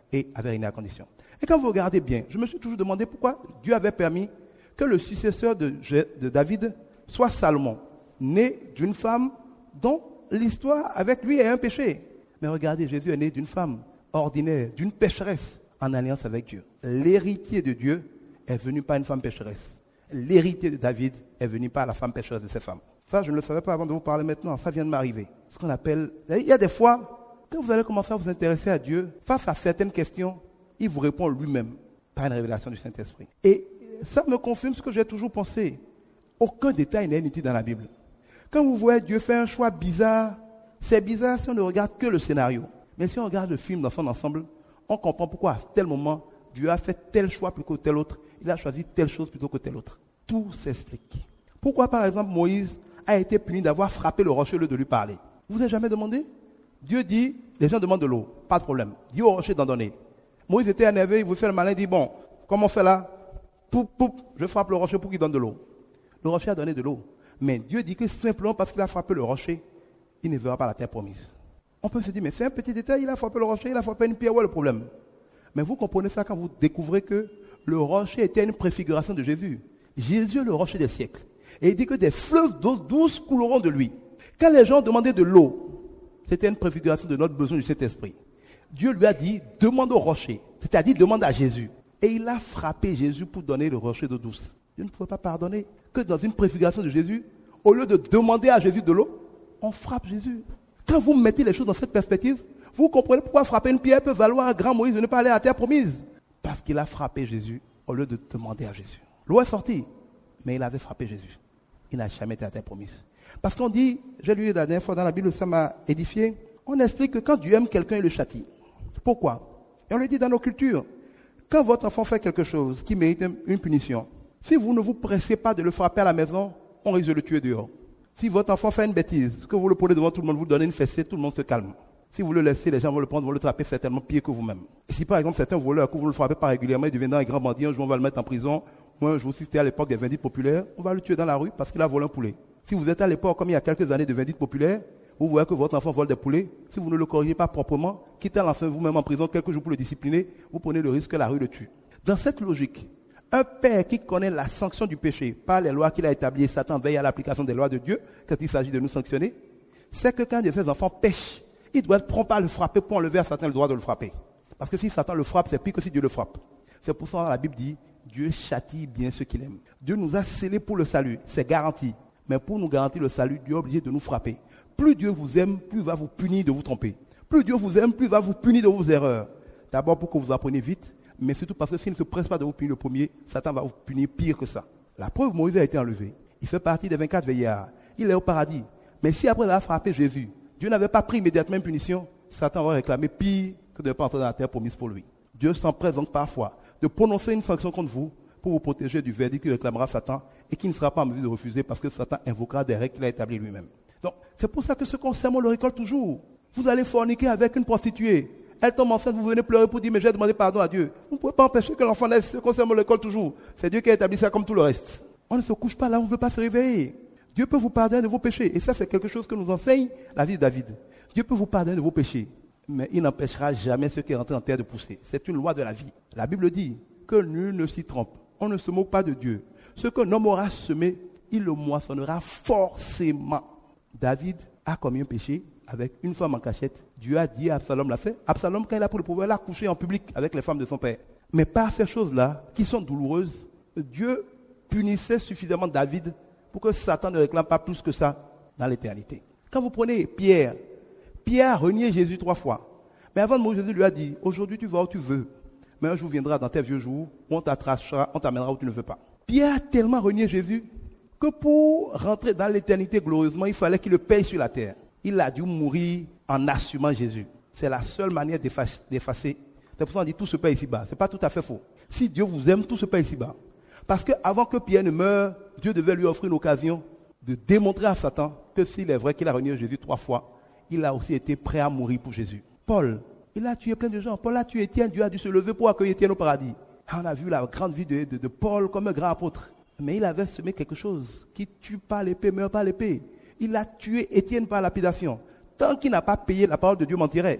et avait régné à condition. Et quand vous regardez bien, je me suis toujours demandé pourquoi Dieu avait permis que le successeur de, de David soit Salomon, né d'une femme dont l'histoire avec lui est un péché. Mais regardez, Jésus est né d'une femme ordinaire, d'une pécheresse en alliance avec Dieu. L'héritier de Dieu est venu par une femme pécheresse. L'héritier de David est venu par la femme pécheresse de ses femmes. Ça, je ne le savais pas avant de vous parler maintenant. Ça vient de m'arriver. Ce qu'on appelle... Il y a des fois, quand vous allez commencer à vous intéresser à Dieu, face à certaines questions, il vous répond lui-même par une révélation du Saint-Esprit. Et ça me confirme ce que j'ai toujours pensé. Aucun détail n'est inutile dans la Bible. Quand vous voyez Dieu faire un choix bizarre, c'est bizarre si on ne regarde que le scénario. Mais si on regarde le film dans son ensemble, on comprend pourquoi à tel moment, Dieu a fait tel choix plutôt que tel autre. Il a choisi telle chose plutôt que telle autre. Tout s'explique. Pourquoi, par exemple, Moïse a été puni d'avoir frappé le rocher au lieu de lui parler? Vous vous avez jamais demandé? Dieu dit, les gens demandent de l'eau, pas de problème. Dis au rocher d'en donner. Moïse était énervé, il voulait faire le malin, il dit, bon, comment on fait là? Poup, poup, je frappe le rocher pour qu'il donne de l'eau. Le rocher a donné de l'eau. Mais Dieu dit que simplement parce qu'il a frappé le rocher, il ne verra pas la terre promise. On peut se dire, mais c'est un petit détail, il a frappé le rocher, il a frappé une pierre, où est le problème? Mais vous comprenez ça quand vous découvrez que le rocher était une préfiguration de Jésus. Jésus est le rocher des siècles. Et il dit que des fleuves d'eau douce couleront de lui. Quand les gens demandaient de l'eau, c'était une préfiguration de notre besoin du Saint-Esprit. Dieu lui a dit, demande au rocher, c'est-à-dire demande à Jésus. Et il a frappé Jésus pour donner le rocher d'eau douce. Dieu ne pouvait pas pardonner que dans une préfiguration de Jésus, au lieu de demander à Jésus de l'eau, on frappe Jésus. Quand vous mettez les choses dans cette perspective, vous comprenez pourquoi frapper une pierre peut valoir un grand Moïse de ne pas aller à la terre promise. Parce qu'il a frappé Jésus au lieu de demander à Jésus. L'eau est sortie, mais il avait frappé Jésus. Il n'a jamais été à la terre promise. Parce qu'on dit, j'ai lu la dernière fois dans la Bible, ça m'a édifié, on explique que quand Dieu aime quelqu'un, il le châtie. Pourquoi? Et on le dit dans nos cultures. Quand votre enfant fait quelque chose qui mérite une punition, si vous ne vous pressez pas de le frapper à la maison, on risque de le tuer dehors. Si votre enfant fait une bêtise, que vous le prenez devant tout le monde, vous donnez une fessée, tout le monde se calme. Si vous le laissez, les gens vont le prendre, vont le trapper certainement pire que vous-même. Et si par exemple certains voleurs, que vous ne le frappez pas régulièrement, il deviendra un grand bandit, un jour on va le mettre en prison, ou un jour si c'était à l'époque des vindictes populaires, on va le tuer dans la rue parce qu'il a volé un poulet. Si vous êtes à l'époque, comme il y a quelques années de vindictes populaires, vous voyez que votre enfant vole des poulets, si vous ne le corrigez pas proprement, quittez l'enfant vous-même en prison quelques jours pour le discipliner, vous prenez le risque que la rue le tue. Dans cette logique, un père qui connaît la sanction du péché par les lois qu'il a établies, Satan veille à l'application des lois de Dieu quand il s'agit de nous sanctionner, c'est que quand ses enfants pêchent, il doit être prompt à le frapper pour enlever à Satan le droit de le frapper. Parce que si Satan le frappe, c'est pire que si Dieu le frappe. C'est pour ça que la Bible dit, Dieu châtie bien ceux qu'il aime. Dieu nous a scellés pour le salut, c'est garanti. Mais pour nous garantir le salut, Dieu est obligé de nous frapper. Plus Dieu vous aime, plus il va vous punir de vous tromper. Plus Dieu vous aime, plus il va vous punir de vos erreurs. D'abord pour que vous appreniez vite, mais surtout parce que s'il ne se presse pas de vous punir le premier, Satan va vous punir pire que ça. La preuve, Moïse a été enlevé. Il fait partie des vingt-quatre veillards. Il est au paradis. Mais si après avoir frappé Jésus, Dieu n'avait pas pris immédiatement une punition, Satan aurait réclamé pire que de ne pas entrer dans la terre promise pour lui. Dieu s'empresse donc parfois de prononcer une sanction contre vous pour vous protéger du verdict que réclamera Satan et qui ne sera pas en mesure de refuser parce que Satan invoquera des règles qu'il a établies lui-même. Donc, c'est pour ça que ce conseil, on le récolte toujours. Vous allez forniquer avec une prostituée. Elle tombe enceinte, vous venez pleurer pour dire, mais j'ai demandé pardon à Dieu. Vous ne pouvez pas empêcher que l'enfant naisse. Ce conseil, on le récolte toujours. C'est Dieu qui a établi ça comme tout le reste. On ne se couche pas là, on ne veut pas se réveiller. Dieu peut vous pardonner de vos péchés. Et ça, c'est quelque chose que nous enseigne la vie de David. Dieu peut vous pardonner de vos péchés. Mais il n'empêchera jamais ceux qui rentrent en terre de pousser. C'est une loi de la vie. La Bible dit que nul ne s'y trompe. On ne se moque pas de Dieu. Ce qu'un homme aura semé, il le moissonnera forcément. David a commis un péché avec une femme en cachette. Dieu a dit à Absalom l'a fait. Absalom, quand il a pris le pouvoir, il a couché en public avec les femmes de son père. Mais par ces choses-là, qui sont douloureuses, Dieu punissait suffisamment David pour que Satan ne réclame pas plus que ça dans l'éternité. Quand vous prenez Pierre, Pierre a renié Jésus trois fois. Mais avant de mourir, Jésus lui a dit, aujourd'hui tu vas où tu veux. Mais un jour viendra dans tes vieux jours où on t'attrachera, on t'amènera où tu ne veux pas. Pierre a tellement renié Jésus que pour rentrer dans l'éternité glorieusement, il fallait qu'il le paye sur la terre. Il a dû mourir en assumant Jésus. C'est la seule manière d'effacer. d'effacer. C'est pour ça qu'on dit tout se paye ici-bas. Ce n'est pas tout à fait faux. Si Dieu vous aime, tout se paye ici-bas. Parce qu'avant que Pierre ne meure, Dieu devait lui offrir une occasion de démontrer à Satan que s'il est vrai qu'il a renié Jésus trois fois, il a aussi été prêt à mourir pour Jésus. Paul, il a tué plein de gens. Paul a tué Étienne. Dieu a dû se lever pour accueillir Étienne au paradis. On a vu la grande vie de, de, de Paul comme un grand apôtre. Mais il avait semé quelque chose qui tue pas l'épée, meurt pas l'épée. Il a tué Étienne par lapidation. Tant qu'il n'a pas payé, la parole de Dieu mentirait.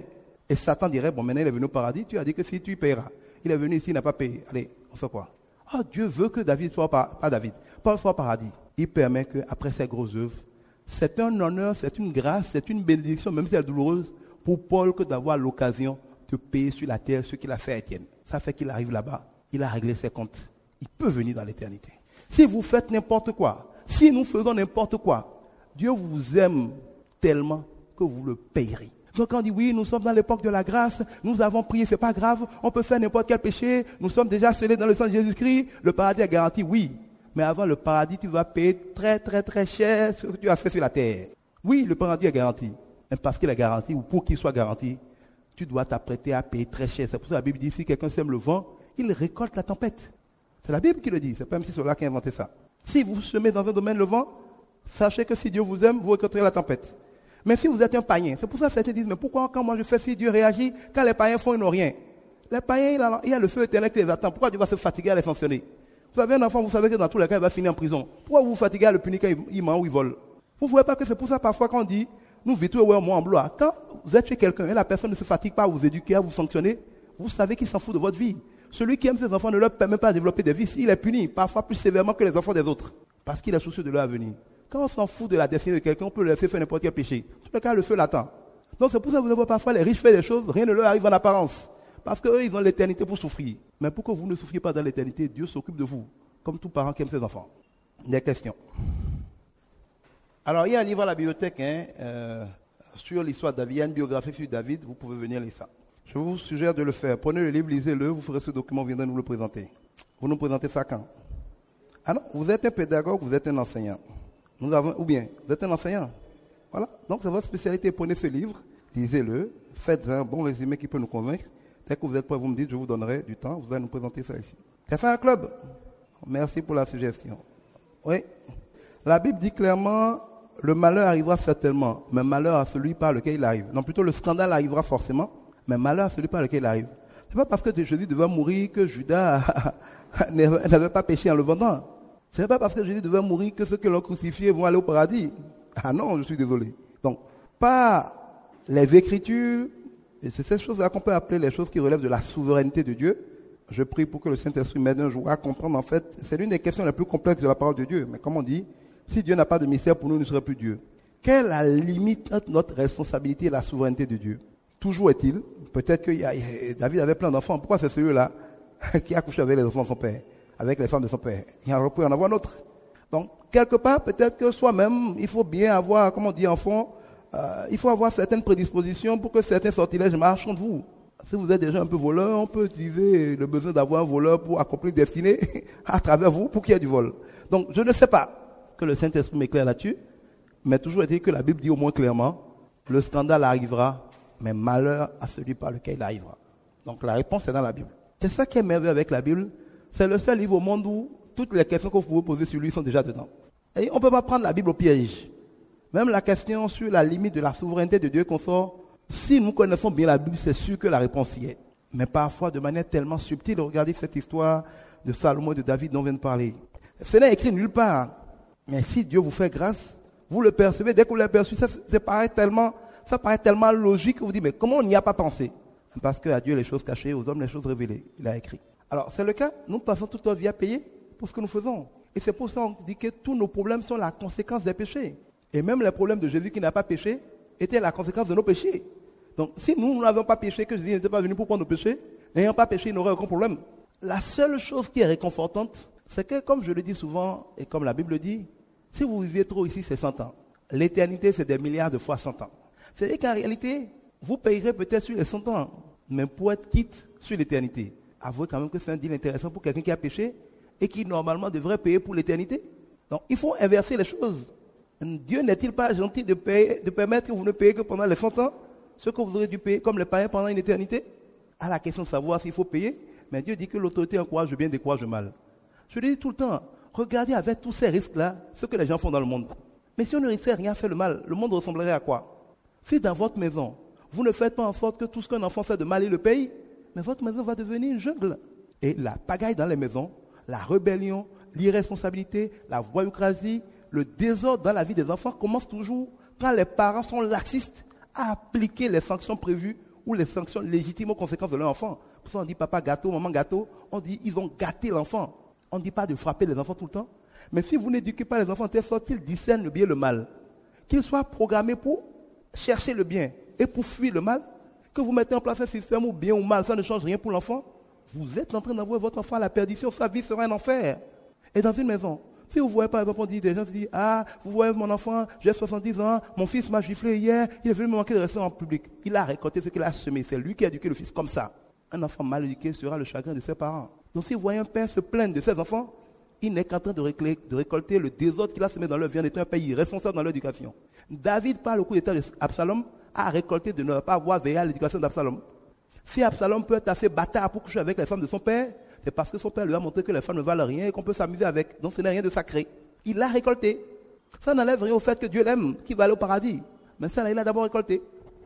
Et Satan dirait, bon, maintenant il est venu au paradis, tu as dit que si tu paieras. Il est venu ici, il n'a pas payé. Allez, on fait quoi? Ah, Dieu veut que David soit, pas, pas David, Paul soit au paradis. Il permet qu'après ses grosses œuvres, c'est un honneur, c'est une grâce, c'est une bénédiction, même si elle est douloureuse, pour Paul que d'avoir l'occasion de payer sur la terre ce qu'il a fait à Étienne. Ça fait qu'il arrive là-bas, il a réglé ses comptes. Il peut venir dans l'éternité. Si vous faites n'importe quoi, si nous faisons n'importe quoi, Dieu vous aime tellement que vous le payerez. Donc quand on dit oui, nous sommes dans l'époque de la grâce, nous avons prié, c'est pas grave, on peut faire n'importe quel péché, nous sommes déjà scellés dans le sang de Jésus-Christ, le paradis est garanti, oui. Mais avant le paradis, tu vas payer très très très cher ce que tu as fait sur la terre. Oui, le paradis est garanti. Mais parce qu'il est garanti, ou pour qu'il soit garanti, tu dois t'apprêter à payer très cher. C'est pour ça que la Bible dit, si quelqu'un sème le vent, il récolte la tempête. C'est la Bible qui le dit, c'est pas M C Solar qui a inventé ça. Si vous semez dans un domaine le vent, sachez que si Dieu vous aime, vous récolterez la tempête. Mais si vous êtes un païen, c'est pour ça que certains disent, mais pourquoi quand moi je fais si Dieu réagit, quand les païens font, ils n'ont rien. Les païens, il y a, il y a le feu éternel qui les attend. Pourquoi Dieu va se fatiguer à les sanctionner? Vous avez un enfant, vous savez que dans tous les cas, il va finir en prison. Pourquoi vous vous fatiguez à le punir quand il ment ou il vole? Vous ne voyez pas que c'est pour ça parfois qu'on dit, nous vêtons ouais, moi en blois. Quand vous êtes chez quelqu'un et la personne ne se fatigue pas à vous éduquer, à vous sanctionner, vous savez qu'il s'en fout de votre vie. Celui qui aime ses enfants ne leur permet pas de développer des vices. Il est puni, parfois plus sévèrement que les enfants des autres. Parce qu'il est soucieux de leur avenir. Quand on s'en fout de la destinée de quelqu'un, on peut le laisser faire n'importe quel péché. En tout cas, le feu l'attend. Donc c'est pour ça que vous voyez parfois les riches faire des choses, rien ne leur arrive en apparence. Parce qu'eux, ils ont l'éternité pour souffrir. Mais pour que vous ne souffriez pas dans l'éternité, Dieu s'occupe de vous. Comme tout parent qui aime ses enfants. Des questions. Alors, il y a un livre à la bibliothèque hein, euh, sur l'histoire de David. Il y a une biographie sur David. Vous pouvez venir lire ça. Je vous suggère de le faire. Prenez le livre, lisez-le. Vous ferez ce document, vous viendrez nous le présenter. Vous nous présentez ça quand? Ah non, vous êtes un pédagogue, vous êtes un enseignant. Nous avons, ou bien, vous êtes un enseignant. Voilà. Donc, c'est votre spécialité. Prenez ce livre, lisez-le, faites un bon résumé qui peut nous convaincre. Dès que vous êtes prêt, vous me dites, je vous donnerai du temps. Vous allez nous présenter ça ici. C'est ça un club? Merci pour la suggestion. Oui. La Bible dit clairement, le malheur arrivera certainement, mais malheur à celui par lequel il arrive. Non, plutôt le scandale arrivera forcément, mais malheur à celui par lequel il arrive. C'est pas parce que Jésus devait mourir que Judas n'avait pas péché en le vendant. C'est pas parce que Jésus devait mourir que ceux qui l'ont crucifié vont aller au paradis. Ah non, je suis désolé. Donc, pas les Écritures, et c'est ces choses-là qu'on peut appeler les choses qui relèvent de la souveraineté de Dieu. Je prie pour que le Saint-Esprit m'aide un jour à comprendre, en fait, c'est l'une des questions les plus complexes de la parole de Dieu. Mais comme on dit, si Dieu n'a pas de mystère pour nous, il ne serait plus Dieu. Quelle est la limite entre notre responsabilité et la souveraineté de Dieu? Toujours est-il, peut-être que y a, David avait plein d'enfants. Pourquoi c'est celui-là qui a couché avec les enfants de son père, avec les femmes de son père? Il en peut en avoir un autre. Donc, quelque part, peut-être que soi-même, il faut bien avoir, comme on dit en fond, euh, il faut avoir certaines prédispositions pour que certains sortilèges marchent contre vous. Si vous êtes déjà un peu voleur, on peut utiliser le besoin d'avoir un voleur pour accomplir une destinée à travers vous pour qu'il y ait du vol. Donc, je ne sais pas que le Saint-Esprit m'éclaire là-dessus, mais toujours est-il que la Bible dit au moins clairement, le scandale arrivera, mais malheur à celui par lequel il arrivera. Donc, la réponse est dans la Bible. C'est ça qui est merveilleux avec la Bible. C'est le seul livre au monde où toutes les questions que vous pouvez poser sur lui sont déjà dedans. Et on ne peut pas prendre la Bible au piège. Même la question sur la limite de la souveraineté de Dieu qu'on sort, si nous connaissons bien la Bible, c'est sûr que la réponse y est. Mais parfois, de manière tellement subtile, regardez cette histoire de Salomon et de David dont on vient de parler. Ce n'est écrit nulle part. Mais si Dieu vous fait grâce, vous le percevez. Dès que vous l'avez perçu, ça, ça, paraît tellement, ça paraît tellement logique que vous dites, mais comment on n'y a pas pensé? Parce qu'à Dieu, les choses cachées, aux hommes, les choses révélées. Il a écrit. Alors, c'est le cas. Nous passons toute notre vie à payer pour ce que nous faisons. Et c'est pour ça qu'on dit que tous nos problèmes sont la conséquence des péchés. Et même les problèmes de Jésus qui n'a pas péché étaient la conséquence de nos péchés. Donc, si nous, nous n'avions pas péché, que Jésus n'était pas venu pour prendre nos péchés, n'ayant pas péché, il n'aurait aucun problème. La seule chose qui est réconfortante, c'est que, comme je le dis souvent, et comme la Bible dit, si vous viviez trop ici, c'est cent ans. L'éternité, c'est des milliards de fois cent ans. C'est-à-dire qu'en réalité, vous payerez peut-être sur les cent ans, mais pour être quitte sur l'éternité. Avouez quand même que c'est un deal intéressant pour quelqu'un qui a péché et qui, normalement, devrait payer pour l'éternité. Donc, il faut inverser les choses. Dieu n'est-il pas gentil de, payer, de permettre que vous ne payez que pendant les cent ans ce que vous aurez dû payer comme les païens pendant une éternité? À la question de savoir s'il faut payer, mais Dieu dit que l'autorité encourage le bien, décourage le mal. Je le dis tout le temps, regardez avec tous ces risques-là, ce que les gens font dans le monde. Mais si on ne risquait rien à faire le mal, le monde ressemblerait à quoi? Si dans votre maison, vous ne faites pas en sorte que tout ce qu'un enfant fait de mal, il le paye, mais votre maison va devenir une jungle. Et la pagaille dans les maisons, la rébellion, l'irresponsabilité, la voyoucratie, le désordre dans la vie des enfants commence toujours quand les parents sont laxistes à appliquer les sanctions prévues ou les sanctions légitimes aux conséquences de leur enfant. Pour ça, on dit papa gâteau, maman gâteau. On dit ils ont gâté l'enfant. On ne dit pas de frapper les enfants tout le temps. Mais si vous n'éduquez pas les enfants de telle sorte qu'ils discernent le bien et le mal, qu'ils soient programmés pour chercher le bien et pour fuir le mal, que vous mettez en place un système où bien ou mal, ça ne change rien pour l'enfant, vous êtes en train d'envoyer votre enfant à la perdition. Sa vie sera un enfer. Et dans une maison, si vous voyez par exemple, on dit, des gens se disent, ah, vous voyez mon enfant, j'ai soixante-dix ans, mon fils m'a giflé hier, il est venu me manquer de rester en public. Il a récolté ce qu'il a semé. C'est lui qui a éduqué le fils comme ça. Un enfant mal éduqué sera le chagrin de ses parents. Donc si vous voyez un père se plaindre de ses enfants, il n'est qu'en train de, réclé, de récolter le désordre qu'il a semé dans leur vie en étant un père irresponsable dans leur éducation. David, par le coup d'état d'Absalom, a récolté de ne pas avoir veillé à l'éducation d'Absalom. Si Absalom peut être assez bâtard pour coucher avec les femmes de son père, c'est parce que son père lui a montré que les femmes ne valent rien et qu'on peut s'amuser avec. Donc ce n'est rien de sacré. Il l'a récolté. Ça n'enlève rien au fait que Dieu l'aime, qu'il va aller au paradis. Mais ça, il a d'abord récolté.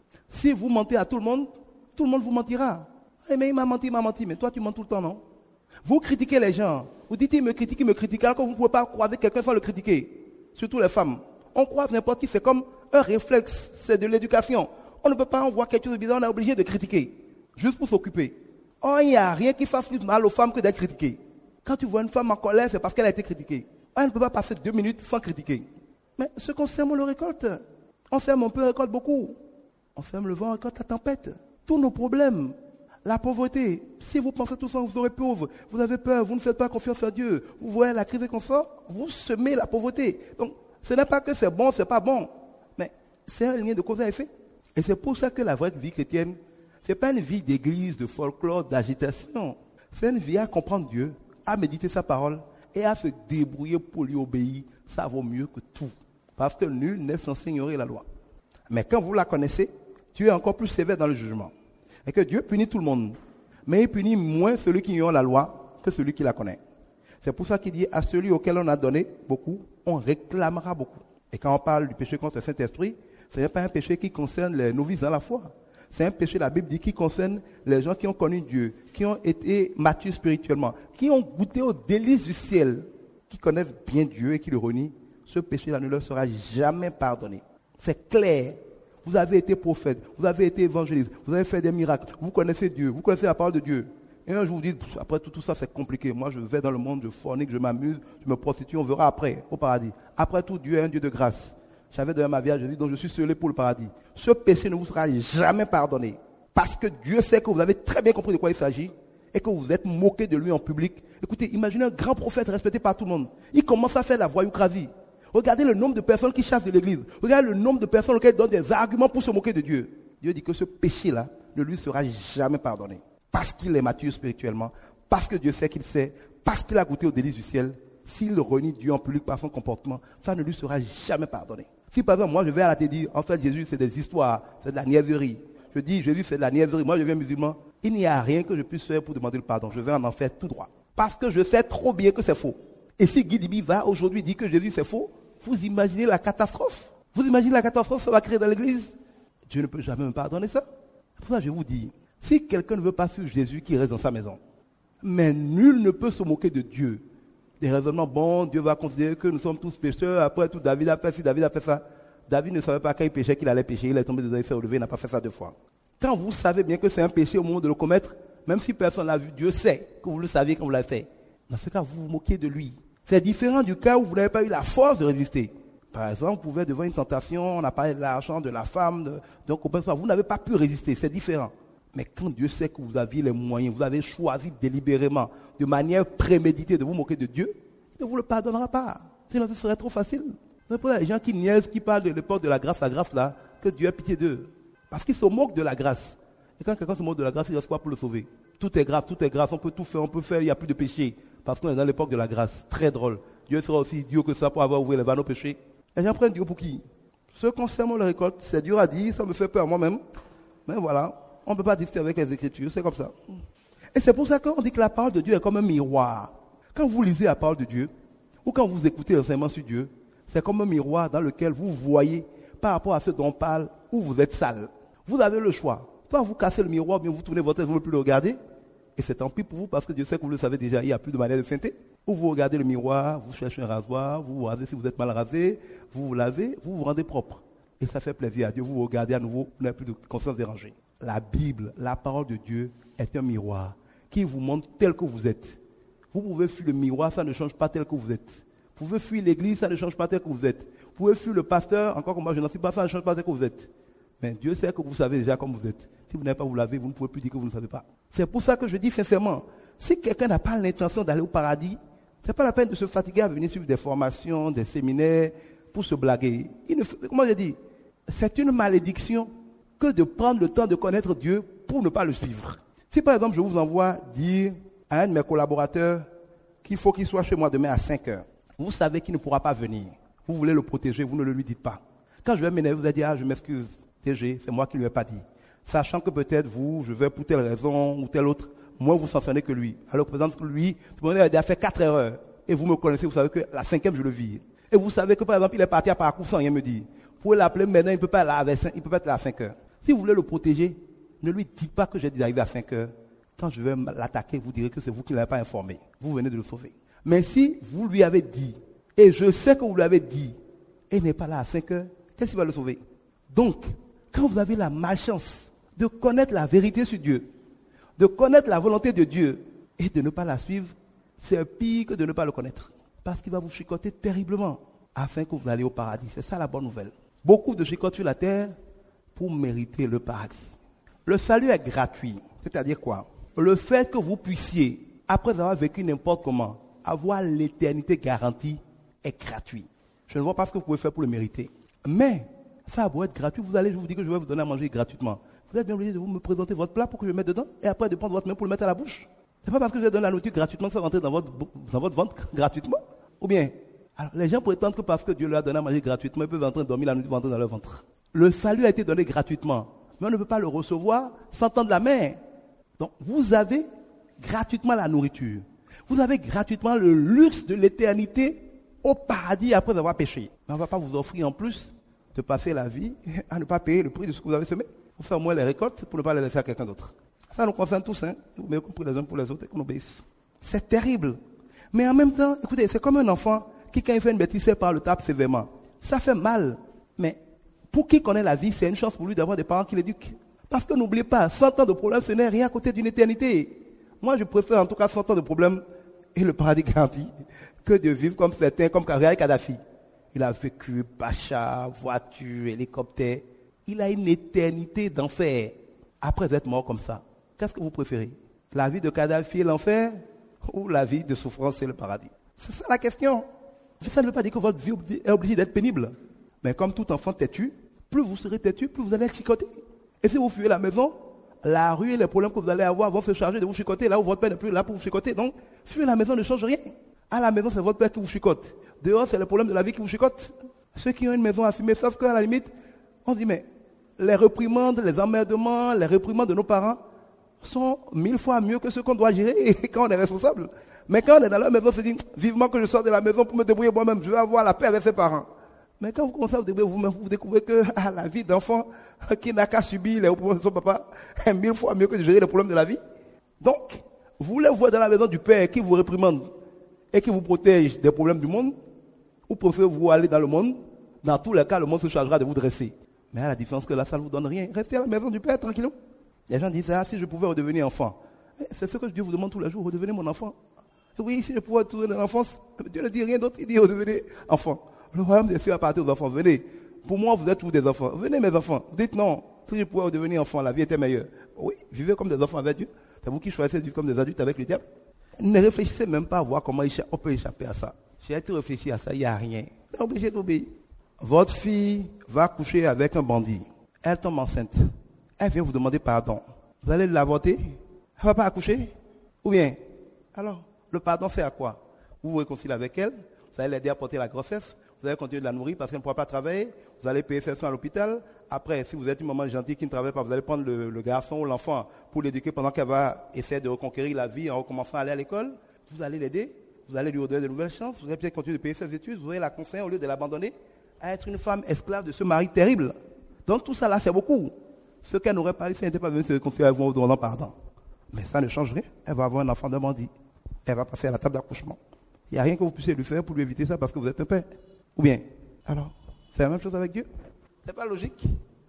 Si vous mentez à tout le monde, tout le monde vous mentira. Eh, mais il m'a menti, il m'a menti. Mais toi, tu mens tout le temps, non? Vous critiquez les gens. Vous dites, il me critique, il me critique. Alors que vous ne pouvez pas croiser quelqu'un sans le critiquer. Surtout les femmes. On croise n'importe qui. C'est comme un réflexe. C'est de l'éducation. On ne peut pas en voir quelque chose de bizarre. On est obligé de critiquer. Juste pour s'occuper. Oh, il n'y a rien qui fasse plus mal aux femmes que d'être critiquées. Quand tu vois une femme en colère, c'est parce qu'elle a été critiquée. Elle ne peut pas passer deux minutes sans critiquer. Mais ce qu'on sème, on le récolte. On sème, on peut récolter beaucoup. On sème le vent, on récolte la tempête. Tous nos problèmes, la pauvreté. Si vous pensez tout ça, vous serez pauvre. Vous avez peur, vous ne faites pas confiance à Dieu. Vous voyez la crise qu'on sort, vous semez la pauvreté. Donc, ce n'est pas que c'est bon, c'est pas bon. Mais c'est un lien de cause à effet. Et c'est pour ça que la vraie vie chrétienne, ce n'est pas une vie d'église, de folklore, d'agitation. C'est une vie à comprendre Dieu, à méditer sa parole et à se débrouiller pour lui obéir. Ça vaut mieux que tout. Parce que nul n'est censé ignorer la loi. Mais quand vous la connaissez, Dieu est encore plus sévère dans le jugement. Et que Dieu punit tout le monde. Mais il punit moins celui qui ignore la loi que celui qui la connaît. C'est pour ça qu'il dit à celui auquel on a donné beaucoup, on réclamera beaucoup. Et quand on parle du péché contre le Saint-Esprit, ce n'est pas un péché qui concerne les novices dans la foi. C'est un péché, la Bible dit, qui concerne les gens qui ont connu Dieu, qui ont été matures spirituellement, qui ont goûté aux délices du ciel, qui connaissent bien Dieu et qui le renient. Ce péché-là ne leur sera jamais pardonné. C'est clair. Vous avez été prophète, vous avez été évangéliste, vous avez fait des miracles, vous connaissez Dieu, vous connaissez la parole de Dieu. Et un jour vous dites, après tout, tout ça c'est compliqué. Moi je vais dans le monde, je fornique, je m'amuse, je me prostitue, on verra après, au paradis. Après tout, Dieu est un Dieu de grâce. J'avais donné ma vie à Jésus, donc je suis scellé pour le paradis. Ce péché ne vous sera jamais pardonné. Parce que Dieu sait que vous avez très bien compris de quoi il s'agit et que vous êtes moqué de lui en public. Écoutez, imaginez un grand prophète respecté par tout le monde. Il commence à faire la voyoucravie. Regardez le nombre de personnes qui chassent de l'église. Regardez le nombre de personnes auxquelles il donne des arguments pour se moquer de Dieu. Dieu dit que ce péché-là ne lui sera jamais pardonné. Parce qu'il est mature spirituellement, parce que Dieu sait qu'il sait, parce qu'il a goûté aux délices du ciel. S'il renie Dieu en public par son comportement, ça ne lui sera jamais pardonné. Si par exemple, moi je vais à la télé dire, en fait Jésus c'est des histoires, c'est de la niaiserie. Je dis, Jésus c'est de la niaiserie, moi je viens musulman, il n'y a rien que je puisse faire pour demander le pardon. Je vais en enfer tout droit. Parce que je sais trop bien que c'est faux. Et si Guy Dibi va aujourd'hui dire que Jésus c'est faux, vous imaginez la catastrophe. Vous imaginez la catastrophe que ça va créer dans l'église. Dieu ne peut jamais me pardonner ça. C'est pour ça que je vous dis, si quelqu'un ne veut pas suivre Jésus, qu'il reste dans sa maison. Mais nul ne peut se moquer de Dieu. Des raisonnements bons, Dieu va considérer que nous sommes tous pécheurs, après tout David a fait ci, David a fait ça. David ne savait pas quand il péchait qu'il allait pécher, il est tombé dedans, il s'est relevé, il n'a pas fait ça deux fois. Quand vous savez bien que c'est un péché au moment de le commettre, même si personne l'a vu, Dieu sait que vous le saviez quand vous l'avez fait. Dans ce cas, vous vous moquez de lui. C'est différent du cas où vous n'avez pas eu la force de résister. Par exemple, vous pouvez devant une tentation, on a parlé de l'argent, de la femme, de, donc vous n'avez pas pu résister, c'est différent. Mais quand Dieu sait que vous aviez les moyens, vous avez choisi délibérément, de manière préméditée de vous moquer de Dieu, il ne vous le pardonnera pas. Sinon, ce serait trop facile. C'est pour les gens qui niaisent, qui parlent de l'époque de la grâce, la grâce là, que Dieu a pitié d'eux. Parce qu'ils se moquent de la grâce. Et quand quelqu'un se moque de la grâce, il reste quoi pour le sauver? Tout est grave, tout est grâce, on peut tout faire, on peut faire, il n'y a plus de péché. Parce qu'on est dans l'époque de la grâce. Très drôle. Dieu sera aussi idiot que ça pour avoir ouvert les vannes au péché. Les gens prennent Dieu pour qui? Ceux concernant la récolte, c'est dur à dire, ça me fait peur moi-même. Mais voilà. On ne peut pas discuter avec les Écritures, c'est comme ça. Et c'est pour ça qu'on dit que la parole de Dieu est comme un miroir. Quand vous lisez la parole de Dieu, ou quand vous écoutez l'enseignement sur Dieu, c'est comme un miroir dans lequel vous voyez, par rapport à ce dont on parle, où vous êtes sale. Vous avez le choix. Soit vous cassez le miroir, bien vous tournez votre tête, vous ne voulez plus le regarder, et c'est tant pis pour vous, parce que Dieu sait que vous le savez déjà, il n'y a plus de manière de feinter. Ou vous regardez le miroir, vous cherchez un rasoir, vous vous rasez si vous êtes mal rasé, vous vous lavez, vous vous rendez propre. Et ça fait plaisir à Dieu, vous vous regardez à nouveau, vous n'avez plus de conscience dérangée. la Bible, la parole de Dieu, est un miroir qui vous montre tel que vous êtes. Vous pouvez fuir le miroir, ça ne change pas tel que vous êtes. Vous pouvez fuir l'église, ça ne change pas tel que vous êtes. Vous pouvez fuir le pasteur, encore que moi je n'en suis pas, ça ne change pas tel que vous êtes. Mais Dieu sait que vous savez déjà comme vous êtes. Si vous n'avez pas vous laver, vous ne pouvez plus dire que vous ne savez pas. C'est pour ça que je dis sincèrement, si quelqu'un n'a pas l'intention d'aller au paradis, ce n'est pas la peine de se fatiguer à venir suivre des formations, des séminaires, pour se blaguer. Il ne, comment je dis, c'est une malédiction que de prendre le temps de connaître Dieu pour ne pas le suivre. Si par exemple je vous envoie dire à un de mes collaborateurs qu'il faut qu'il soit chez moi demain à cinq heures, vous savez qu'il ne pourra pas venir. Vous voulez le protéger, vous ne le lui dites pas. Quand je vais m'énerver, vous allez dire, ah, je m'excuse, T G, c'est moi qui ne lui ai pas dit. Sachant que peut-être vous, je vais pour telle raison ou telle autre, moins vous sanctionnez que lui. Alors que par exemple, lui, tout le monde a fait quatre erreurs, et vous me connaissez, vous savez que la cinquième, je le vire. Et vous savez que par exemple, il est parti à parcours sans rien me dire. Vous pouvez l'appeler maintenant, il ne peut pas être là, il peut pas être là à cinq heures. Si vous voulez le protéger, ne lui dites pas que j'ai dit d'arriver à cinq heures. Quand je vais l'attaquer, vous direz que c'est vous qui ne l'avez pas informé. Vous venez de le sauver. Mais si vous lui avez dit, et je sais que vous lui avez dit, et il n'est pas là à cinq heures, qu'est-ce qui va le sauver? Donc, quand vous avez la malchance de connaître la vérité sur Dieu, de connaître la volonté de Dieu, et de ne pas la suivre, c'est pire que de ne pas le connaître. Parce qu'il va vous chicoter terriblement, afin que vous alliez au paradis. C'est ça la bonne nouvelle. Beaucoup de chicotes sur la terre pour mériter le paradis. Le salut est gratuit. C'est-à-dire quoi? Le fait que vous puissiez, après avoir vécu n'importe comment, avoir l'éternité garantie est gratuit. Je ne vois pas ce que vous pouvez faire pour le mériter. Mais, ça va être gratuit. Vous allez, je vous dis que je vais vous donner à manger gratuitement. Vous êtes bien obligé de vous me présenter votre plat pour que je le mette dedans et après de prendre votre main pour le mettre à la bouche. C'est pas parce que je donne la nourriture gratuitement que ça va rentrer dans votre, dans votre ventre gratuitement. Ou bien, alors les gens prétendent que parce que Dieu leur a donné à manger gratuitement, ils peuvent entrer dormir, la nourriture va entrer dans leur ventre. Le salut a été donné gratuitement, mais on ne peut pas le recevoir sans tendre la main. Donc, vous avez gratuitement la nourriture. Vous avez gratuitement le luxe de l'éternité au paradis après avoir péché. Mais on ne va pas vous offrir en plus de passer la vie à ne pas payer le prix de ce que vous avez semé. Vous faites au moins les récoltes pour ne pas les laisser à quelqu'un d'autre. Ça nous concerne tous, hein. Nous mettons pour les uns pour les autres et qu'on obéisse. C'est terrible. Mais en même temps, écoutez, c'est comme un enfant qui, quand il fait une bêtise, sait par le tape sévèrement. Ça fait mal. Mais pour qui connaît la vie, c'est une chance pour lui d'avoir des parents qui l'éduquent. Parce que n'oubliez pas, cent ans de problème, ce n'est rien à côté d'une éternité. Moi, je préfère en tout cas cent ans de problème et le paradis garanti que de vivre comme certains, comme Karia et Kadhafi. Il a vécu pacha, voiture, hélicoptère. Il a une éternité d'enfer après être mort comme ça. Qu'est-ce que vous préférez? La vie de Kadhafi et l'enfer ou la vie de souffrance et le paradis? C'est ça la question. Ça ne veut pas dire que votre vie est obligée d'être pénible. Mais comme tout enfant têtu, plus vous serez têtu, plus vous allez être chicoté. Et si vous fuyez la maison, la rue et les problèmes que vous allez avoir vont se charger de vous chicoter là où votre père n'est plus là pour vous chicoter. Donc, fuir la maison ne change rien. À la maison, c'est votre père qui vous chicote. Dehors, c'est le problème de la vie qui vous chicote. Ceux qui ont une maison assumée savent qu'à la limite, on dit, mais les réprimandes, les emmerdements, les réprimandes de nos parents sont mille fois mieux que ceux qu'on doit gérer quand on est responsable. Mais quand on est dans la maison, on se dit, vivement que je sors de la maison pour me débrouiller moi-même, je vais avoir la paix avec ses parents. Mais quand vous commencez à vous débrouiller vous-même, vous découvrez que ah, la vie d'enfant qui n'a qu'à subir les problèmes de son papa est mille fois mieux que de gérer les problèmes de la vie. Donc, vous voulez voir dans la maison du Père qui vous réprimande et qui vous protège des problèmes du monde, ou préférez-vous aller dans le monde? Dans tous les cas, le monde se chargera de vous dresser. Mais à la différence que là, ça ne vous donne rien. Restez à la maison du Père, tranquillement. Les gens disent, ah, si je pouvais redevenir enfant. C'est ce que Dieu vous demande tous les jours, redevenez mon enfant. Oui, si je pouvais retourner dans l'enfance, Dieu ne dit rien d'autre, il dit redevenez enfant. Le royaume des cieux appartient aux enfants. Venez. Pour moi, vous êtes tous des enfants. Venez, mes enfants. Dites non. Si je pouvais redevenir enfant, la vie était meilleure. Oui, vivez comme des enfants avec Dieu. C'est vous qui choisissez de vivre comme des adultes avec le diable. Ne réfléchissez même pas à voir comment on peut échapper à ça. J'ai été réfléchi à ça, il n'y a rien. Vous êtes obligé d'obéir. Votre fille va coucher avec un bandit. Elle tombe enceinte. Elle vient vous demander pardon. Vous allez l'avorter? Elle ne va pas accoucher? Ou bien? Alors, le pardon fait à quoi? Vous vous réconciliez avec elle, vous allez l'aider à porter la grossesse, vous allez continuer de la nourrir parce qu'elle ne pourra pas travailler, vous allez payer ses soins à l'hôpital. Après, si vous êtes une maman gentille qui ne travaille pas, vous allez prendre le, le garçon ou l'enfant pour l'éduquer pendant qu'elle va essayer de reconquérir la vie en recommençant à aller à l'école. Vous allez l'aider, vous allez lui donner de nouvelles chances, vous allez peut-être continuer de payer ses études, vous allez la conseiller au lieu de l'abandonner à être une femme esclave de ce mari terrible. Donc tout ça là, c'est beaucoup. Ce qu'elle n'aurait pas eu, si elle n'était pas venue se réconcilier avec vous en demandant pardon. Mais ça ne change rien. Elle va avoir un enfant de bandit. Elle va passer à la table d'accouchement. Il n'y a rien que vous puissiez lui faire pour lui éviter ça parce que vous êtes un père. Ou bien, alors, c'est la même chose avec Dieu. C'est pas logique.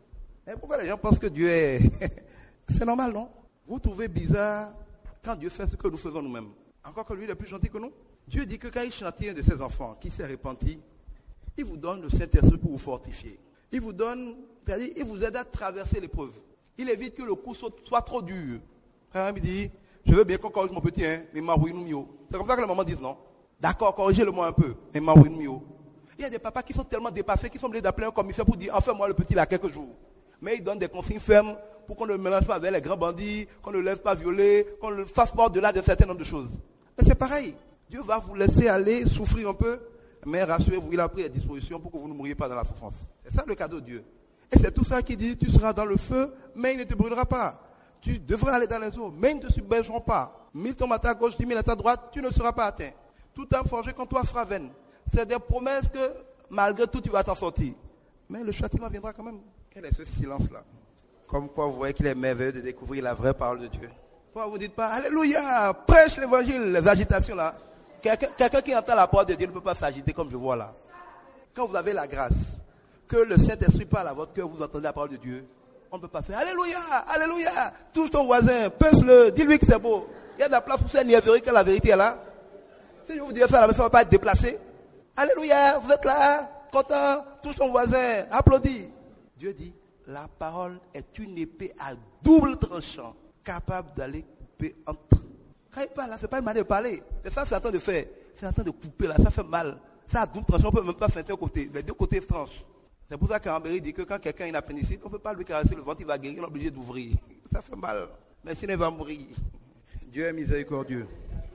Et pourquoi les gens pensent que Dieu est... C'est normal, non? Vous trouvez bizarre quand Dieu fait ce que nous faisons nous-mêmes. Encore que lui, il est plus gentil que nous. Dieu dit que quand il châtie un de ses enfants qui s'est repenti, il vous donne le Saint-Esprit pour vous fortifier. Il vous donne, c'est-à-dire, il vous aide à traverser l'épreuve. Il évite que le coup soit trop dur. Il dit, je veux bien qu'on corrige mon petit, hein, mais m'arrouille nous mieux. C'est comme ça que les mamans disent non. D'accord, corrigez-le-moi un peu, mais m'arrouille nous mieux. Il y a des papas qui sont tellement dépassés qu'ils sont obligés d'appeler un commissaire pour dire, enfin moi le petit il a quelques jours. Mais ils donnent des consignes fermes pour qu'on ne le mélange pas avec les grands bandits, qu'on ne le laisse pas violer, qu'on ne le fasse pas au-delà d'un certain nombre de choses. Mais c'est pareil. Dieu va vous laisser aller souffrir un peu, mais rassurez-vous, il a pris les dispositions pour que vous ne mouriez pas dans la souffrance. C'est ça le cadeau de Dieu. Et c'est tout ça qui dit, tu seras dans le feu, mais il ne te brûlera pas. Tu devras aller dans les eaux, mais ils ne te submergeront pas. Mille tombent à ta gauche, dix mille à ta droite, tu ne seras pas atteint. Tout âme forgé contre toi sera vaine. C'est des promesses que, malgré tout, tu vas t'en sortir. Mais le châtiment viendra quand même. Quel est ce silence-là? Comme quoi, vous voyez qu'il est merveilleux de découvrir la vraie parole de Dieu. Pourquoi vous ne dites pas, Alléluia, prêche l'évangile, les agitations là. Quelqu'un, quelqu'un qui entend la parole de Dieu ne peut pas s'agiter comme je vois là. Quand vous avez la grâce, que le Saint-Esprit parle à votre cœur, vous entendez la parole de Dieu, on ne peut pas faire Alléluia, Alléluia, touche ton voisin, pince-le, dis-lui que c'est beau. Il y a de la place pour ces niaiseries quand la vérité est là. Si je vous dis ça, la maison ne va pas être déplacée. Alléluia, vous êtes là, content, touche ton voisin, applaudis. Dieu dit, la parole est une épée à double tranchant, capable d'aller couper entre. Quand il parle là, ce n'est pas une manière de parler. C'est ça que c'est en train de faire. C'est en train de couper là, ça fait mal. Ça a double tranchant, on ne peut même pas faire un côté. Les deux côtés tranchent. C'est pour ça qu'Ambéry dit que quand quelqu'un a une appendicite, on ne peut pas lui caresser le ventre, il va guérir, on est obligé d'ouvrir. Ça fait mal. Mais sinon il va mourir. Dieu est miséricordieux.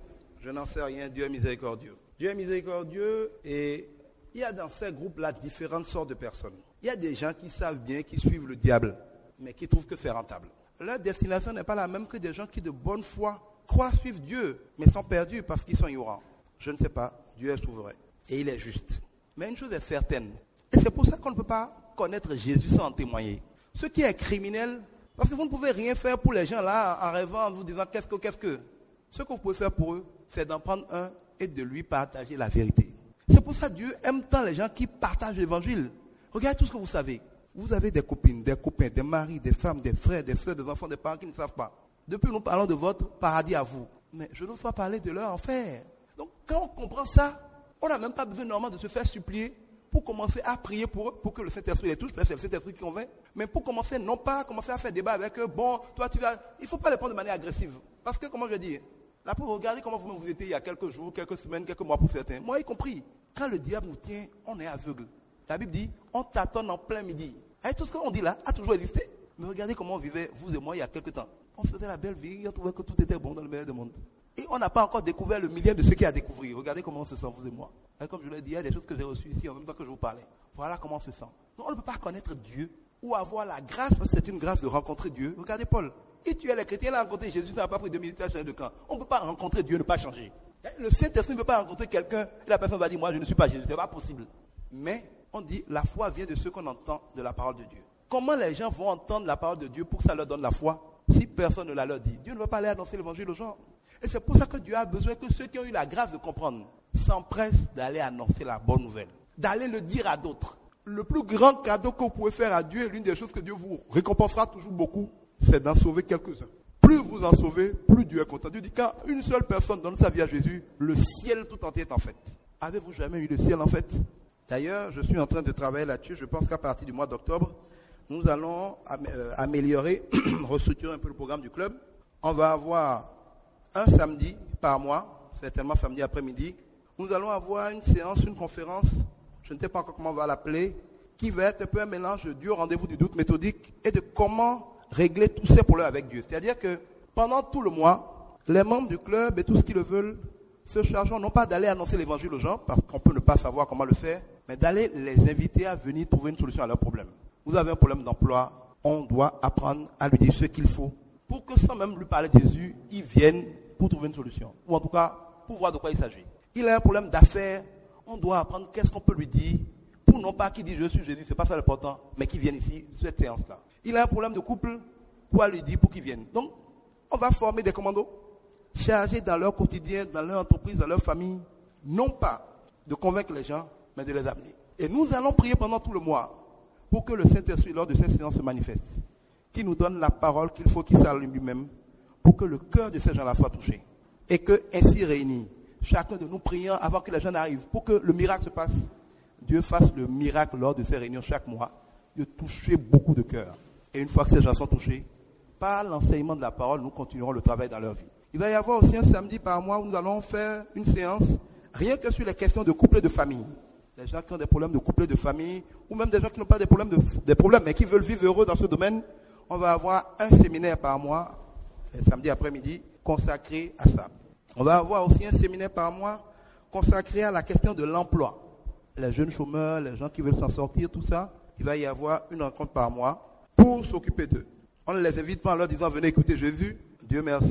Je n'en sais rien, Dieu est miséricordieux. Dieu est miséricordieux et il y a dans ces groupes-là différentes sortes de personnes. Il y a des gens qui savent bien, qui suivent le diable, mais qui trouvent que c'est rentable. Leur destination n'est pas la même que des gens qui de bonne foi croient suivre Dieu, mais sont perdus parce qu'ils sont ignorants. Je ne sais pas, Dieu est souverain et il est juste. Mais une chose est certaine, et c'est pour ça qu'on ne peut pas connaître Jésus sans en témoigner. Ce qui est criminel, parce que vous ne pouvez rien faire pour les gens là en rêvant, en vous disant qu'est-ce que, qu'est-ce que. Ce que vous pouvez faire pour eux, c'est d'en prendre un et de lui partager la vérité. C'est pour ça que Dieu aime tant les gens qui partagent l'évangile. Regardez tout ce que vous savez. Vous avez des copines, des copains, des maris, des femmes, des frères, des soeurs, des enfants, des parents qui ne savent pas. Depuis, nous parlons de votre paradis à vous. Mais je n'ose pas parler de leur enfer. Donc, quand on comprend ça, on n'a même pas besoin normalement de se faire supplier pour commencer à prier pour eux, pour que le Saint-Esprit les touche, parce que c'est le Saint-Esprit qui convainc. Mais pour commencer, non pas commencer à faire débat avec eux. Bon, toi, tu vas... Il ne faut pas les prendre de manière agressive. Parce que, comment je dis, là, pour regarder comment vous vous étiez il y a quelques jours, quelques semaines, quelques mois pour certains. Moi y compris. Quand le diable nous tient, on est aveugle. La Bible dit, on tâtonne en plein midi. Et tout ce qu'on dit là a toujours existé. Mais regardez comment on vivait, vous et moi, il y a quelques temps. On faisait la belle vie, on trouvait que tout était bon dans le meilleur du monde. Et on n'a pas encore découvert le millième de ce qu'il y a à découvrir. Regardez comment on se sent, vous et moi. Et comme je l'ai dit, il y a des choses que j'ai reçues ici en même temps que je vous parlais. Voilà comment on se sent. Donc on ne peut pas connaître Dieu ou avoir la grâce, parce que c'est une grâce de rencontrer Dieu. Regardez Paul. Et tu es les chrétiens, il a rencontré Jésus, ça n'a pas pris deux minutes à changer de camp. On ne peut pas rencontrer Dieu et ne pas changer. Le Saint-Esprit ne peut pas rencontrer quelqu'un et la personne va dire, moi je ne suis pas Jésus, ce n'est pas possible. Mais on dit, la foi vient de ce qu'on entend de la parole de Dieu. Comment les gens vont entendre la parole de Dieu pour que ça leur donne la foi si personne ne la leur dit? Dieu ne va pas aller annoncer l'évangile aux gens. Et c'est pour ça que Dieu a besoin que ceux qui ont eu la grâce de comprendre s'empressent d'aller annoncer la bonne nouvelle, d'aller le dire à d'autres. Le plus grand cadeau que vous pouvez faire à Dieu, et l'une des choses que Dieu vous récompensera toujours beaucoup, c'est d'en sauver quelques-uns. Plus vous en sauvez, plus Dieu est content. Dieu dit, quand une seule personne donne sa vie à Jésus, le ciel tout entier est en fête. Avez-vous jamais eu le ciel en fête? D'ailleurs, je suis en train de travailler là-dessus. Je pense qu'à partir du mois d'octobre, nous allons améliorer, restructurer un peu le programme du club. On va avoir un samedi par mois, certainement samedi après-midi. Nous allons avoir une séance, une conférence, je ne sais pas encore comment on va l'appeler, qui va être un peu un mélange du rendez-vous du doute méthodique et de comment régler tous ces problèmes avec Dieu. C'est-à-dire que pendant tout le mois, les membres du club et tout ce qu'ils veulent se chargeront non pas d'aller annoncer l'évangile aux gens, parce qu'on peut ne pas savoir comment le faire, mais d'aller les inviter à venir trouver une solution à leurs problèmes. Vous avez un problème d'emploi, on doit apprendre à lui dire ce qu'il faut pour que sans même lui parler de Jésus, il vienne pour trouver une solution. Ou en tout cas, pour voir de quoi il s'agit. Il a un problème d'affaires, on doit apprendre qu'est-ce qu'on peut lui dire pour non pas qu'il dise je suis Jésus, c'est pas ça l'important, mais qu'il vienne ici, cette séance-là. Il a un problème de couple, quoi lui dire pour qu'il vienne. Donc, on va former des commandos chargés dans leur quotidien, dans leur entreprise, dans leur famille, non pas de convaincre les gens, mais de les amener. Et nous allons prier pendant tout le mois pour que le Saint-Esprit, lors de cette séance, se manifeste, qui nous donne la parole qu'il faut qu'il s'allume lui-même, pour que le cœur de ces gens-là soit touché. Et que, ainsi réunis, chacun de nous priant avant que les gens arrivent, pour que le miracle se passe, Dieu fasse le miracle lors de ces réunions chaque mois, de toucher beaucoup de cœurs. Et une fois que ces gens sont touchés, par l'enseignement de la parole, nous continuerons le travail dans leur vie. Il va y avoir aussi un samedi par mois où nous allons faire une séance, rien que sur les questions de couple et de famille. Les gens qui ont des problèmes de couple et de famille, ou même des gens qui n'ont pas des problèmes, de, des problèmes, mais qui veulent vivre heureux dans ce domaine, on va avoir un séminaire par mois, le samedi après-midi, consacré à ça. On va avoir aussi un séminaire par mois consacré à la question de l'emploi. Les jeunes chômeurs, les gens qui veulent s'en sortir, tout ça, il va y avoir une rencontre par mois pour s'occuper d'eux. On ne les invite pas en leur disant « Venez écouter Jésus, Dieu merci ».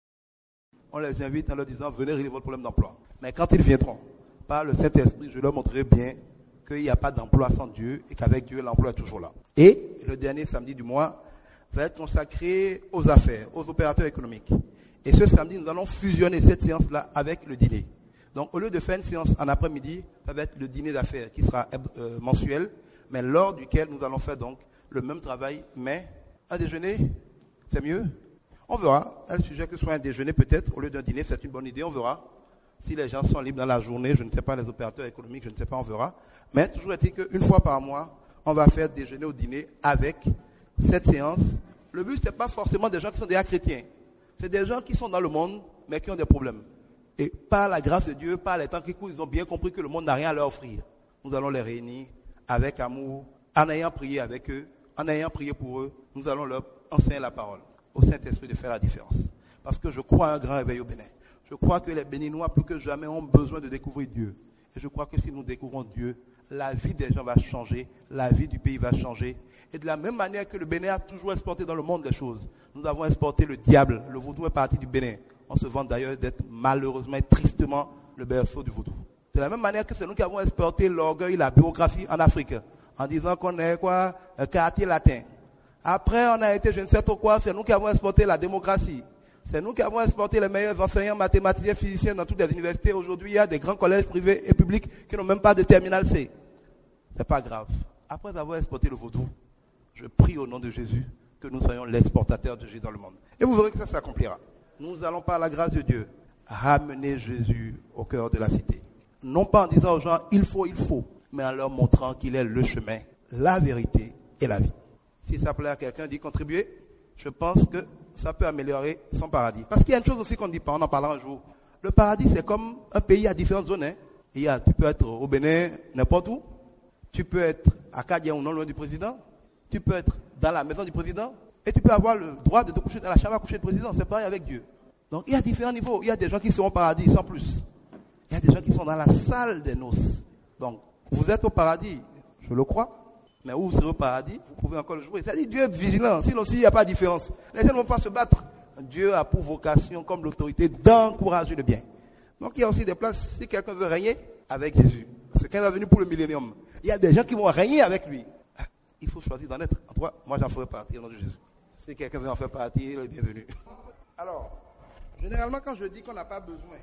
On les invite en leur disant « Venez régler votre problème d'emploi ». Mais quand ils viendront, par le Saint-Esprit, je leur montrerai bien qu'il n'y a pas d'emploi sans Dieu et qu'avec Dieu, l'emploi est toujours là. Et le dernier samedi du mois va être consacré aux affaires, aux opérateurs économiques. Et ce samedi, nous allons fusionner cette séance-là avec le dîner. Donc, au lieu de faire une séance en après-midi, ça va être le dîner d'affaires qui sera euh, mensuel, mais lors duquel nous allons faire donc le même travail, mais un déjeuner, c'est mieux. On verra. Le sujet que ce soit un déjeuner peut-être, au lieu d'un dîner, c'est une bonne idée, on verra. Si les gens sont libres dans la journée, je ne sais pas, les opérateurs économiques, je ne sais pas, on verra. Mais toujours est-il qu'une fois par mois, on va faire déjeuner au dîner avec cette séance. Le but, ce n'est pas forcément des gens qui sont déjà chrétiens. C'est des gens qui sont dans le monde, mais qui ont des problèmes. Et par la grâce de Dieu, par les temps qui courent, ils ont bien compris que le monde n'a rien à leur offrir. Nous allons les réunir avec amour, en ayant prié avec eux, en ayant prié pour eux, nous allons leur enseigner la parole, au Saint-Esprit de faire la différence. Parce que je crois à un grand réveil au Bénin. Je crois que les Béninois, plus que jamais, ont besoin de découvrir Dieu. Et je crois que si nous découvrons Dieu, la vie des gens va changer, la vie du pays va changer. Et de la même manière que le Bénin a toujours exporté dans le monde des choses, nous avons exporté le diable. Le vaudou est parti du Bénin. On se vante d'ailleurs d'être malheureusement et tristement le berceau du vaudou. De la même manière que c'est nous qui avons exporté l'orgueil, la bureaucratie en Afrique, en disant qu'on est quoi, un quartier latin. Après, on a été je ne sais trop quoi, c'est nous qui avons exporté la démocratie. C'est nous qui avons exporté les meilleurs enseignants mathématiciens, physiciens dans toutes les universités. Aujourd'hui, il y a des grands collèges privés et publics qui n'ont même pas de terminal C. C'est pas grave. Après avoir exporté le vaudou, je prie au nom de Jésus que nous soyons l'exportateur de Jésus dans le monde. Et vous verrez que ça s'accomplira. Nous allons par la grâce de Dieu ramener Jésus au cœur de la cité. Non pas en disant aux gens il faut, il faut, mais en leur montrant qu'il est le chemin, la vérité et la vie. Si ça plaît à quelqu'un d'y contribuer, je pense que ça peut améliorer son paradis. Parce qu'il y a une chose aussi qu'on ne dit pas, on en parlera un jour. Le paradis, c'est comme un pays à différentes zones. Hein. Il y a, tu peux être au Bénin, n'importe où. Tu peux être à Kadia ou non loin du président. Tu peux être dans la maison du président. Et tu peux avoir le droit de te coucher dans la chambre à coucher du président. C'est pareil avec Dieu. Donc il y a différents niveaux. Il y a des gens qui seront au paradis sans plus. Il y a des gens qui sont dans la salle des noces. Donc, vous êtes au paradis, je le crois. Mais où vous serez au paradis, vous pouvez encore le jouer. C'est-à-dire Dieu est vigilant. Sinon, s'il n'y a pas de différence, les gens ne vont pas se battre. Dieu a pour vocation, comme l'autorité, d'encourager le bien. Donc, il y a aussi des places, si quelqu'un veut régner avec Jésus. Parce que quand il va venir pour le millénium, il y a des gens qui vont régner avec lui. Il faut choisir d'en être. En tout cas, moi, j'en ferai partie au nom de Jésus. Si quelqu'un veut en faire partie, il est bienvenu. Alors, généralement, quand je dis qu'on n'a pas besoin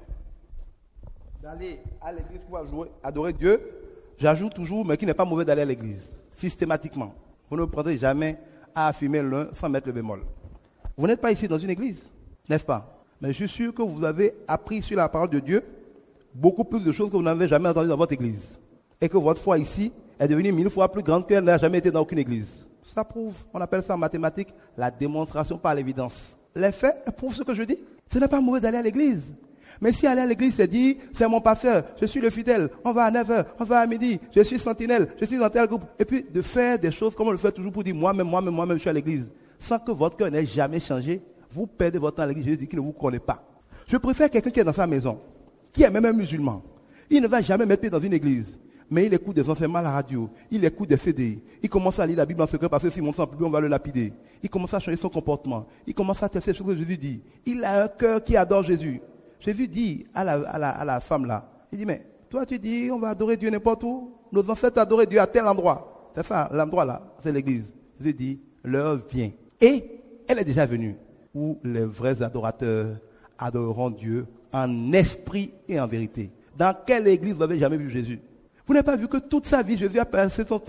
d'aller à l'église pour jouer, adorer Dieu, j'ajoute toujours, mais qu'il n'est pas mauvais d'aller à l'église. Systématiquement. Vous ne prendrez jamais à affirmer l'un sans mettre le bémol. Vous n'êtes pas ici dans une église, n'est-ce pas? Mais je suis sûr que vous avez appris sur la parole de Dieu beaucoup plus de choses que vous n'avez jamais entendues dans votre église. Et que votre foi ici est devenue mille fois plus grande qu'elle n'a jamais été dans aucune église. Ça prouve, on appelle ça en mathématiques, la démonstration par l'évidence. Les faits prouvent ce que je dis. Ce n'est pas mauvais d'aller à l'église. Mais si aller à l'église, c'est dire, c'est mon pasteur, je suis le fidèle, on va à neuf heures, on va à midi, je suis sentinelle, je suis dans tel groupe. Et puis de faire des choses comme on le fait toujours pour dire, moi-même, moi-même, moi-même, je suis à l'église. Sans que votre cœur n'ait jamais changé, vous perdez votre temps à l'église, je dis qu'il ne vous connaît pas. Je préfère quelqu'un qui est dans sa maison, qui est même un musulman. Il ne va jamais mettre pied dans une église. Mais il écoute des enseignements à la radio, il écoute des C D, il commence à lire la Bible en secret parce que s'il monte sans public, on va le lapider. Il commence à changer son comportement, il commence à tester les choses que Jésus dit. Il a un cœur qui adore Jésus. Jésus dit à la, à, la, à la femme là, il dit, mais toi tu dis, on va adorer Dieu n'importe où. Nos ancêtres adoraient Dieu à tel endroit. C'est ça, l'endroit là, c'est l'église. Jésus dit, l'heure vient. Et elle est déjà venue, où les vrais adorateurs adoreront Dieu en esprit et en vérité. Dans quelle église vous n'avez jamais vu Jésus? Vous n'avez pas vu que toute sa vie, Jésus a passé son temps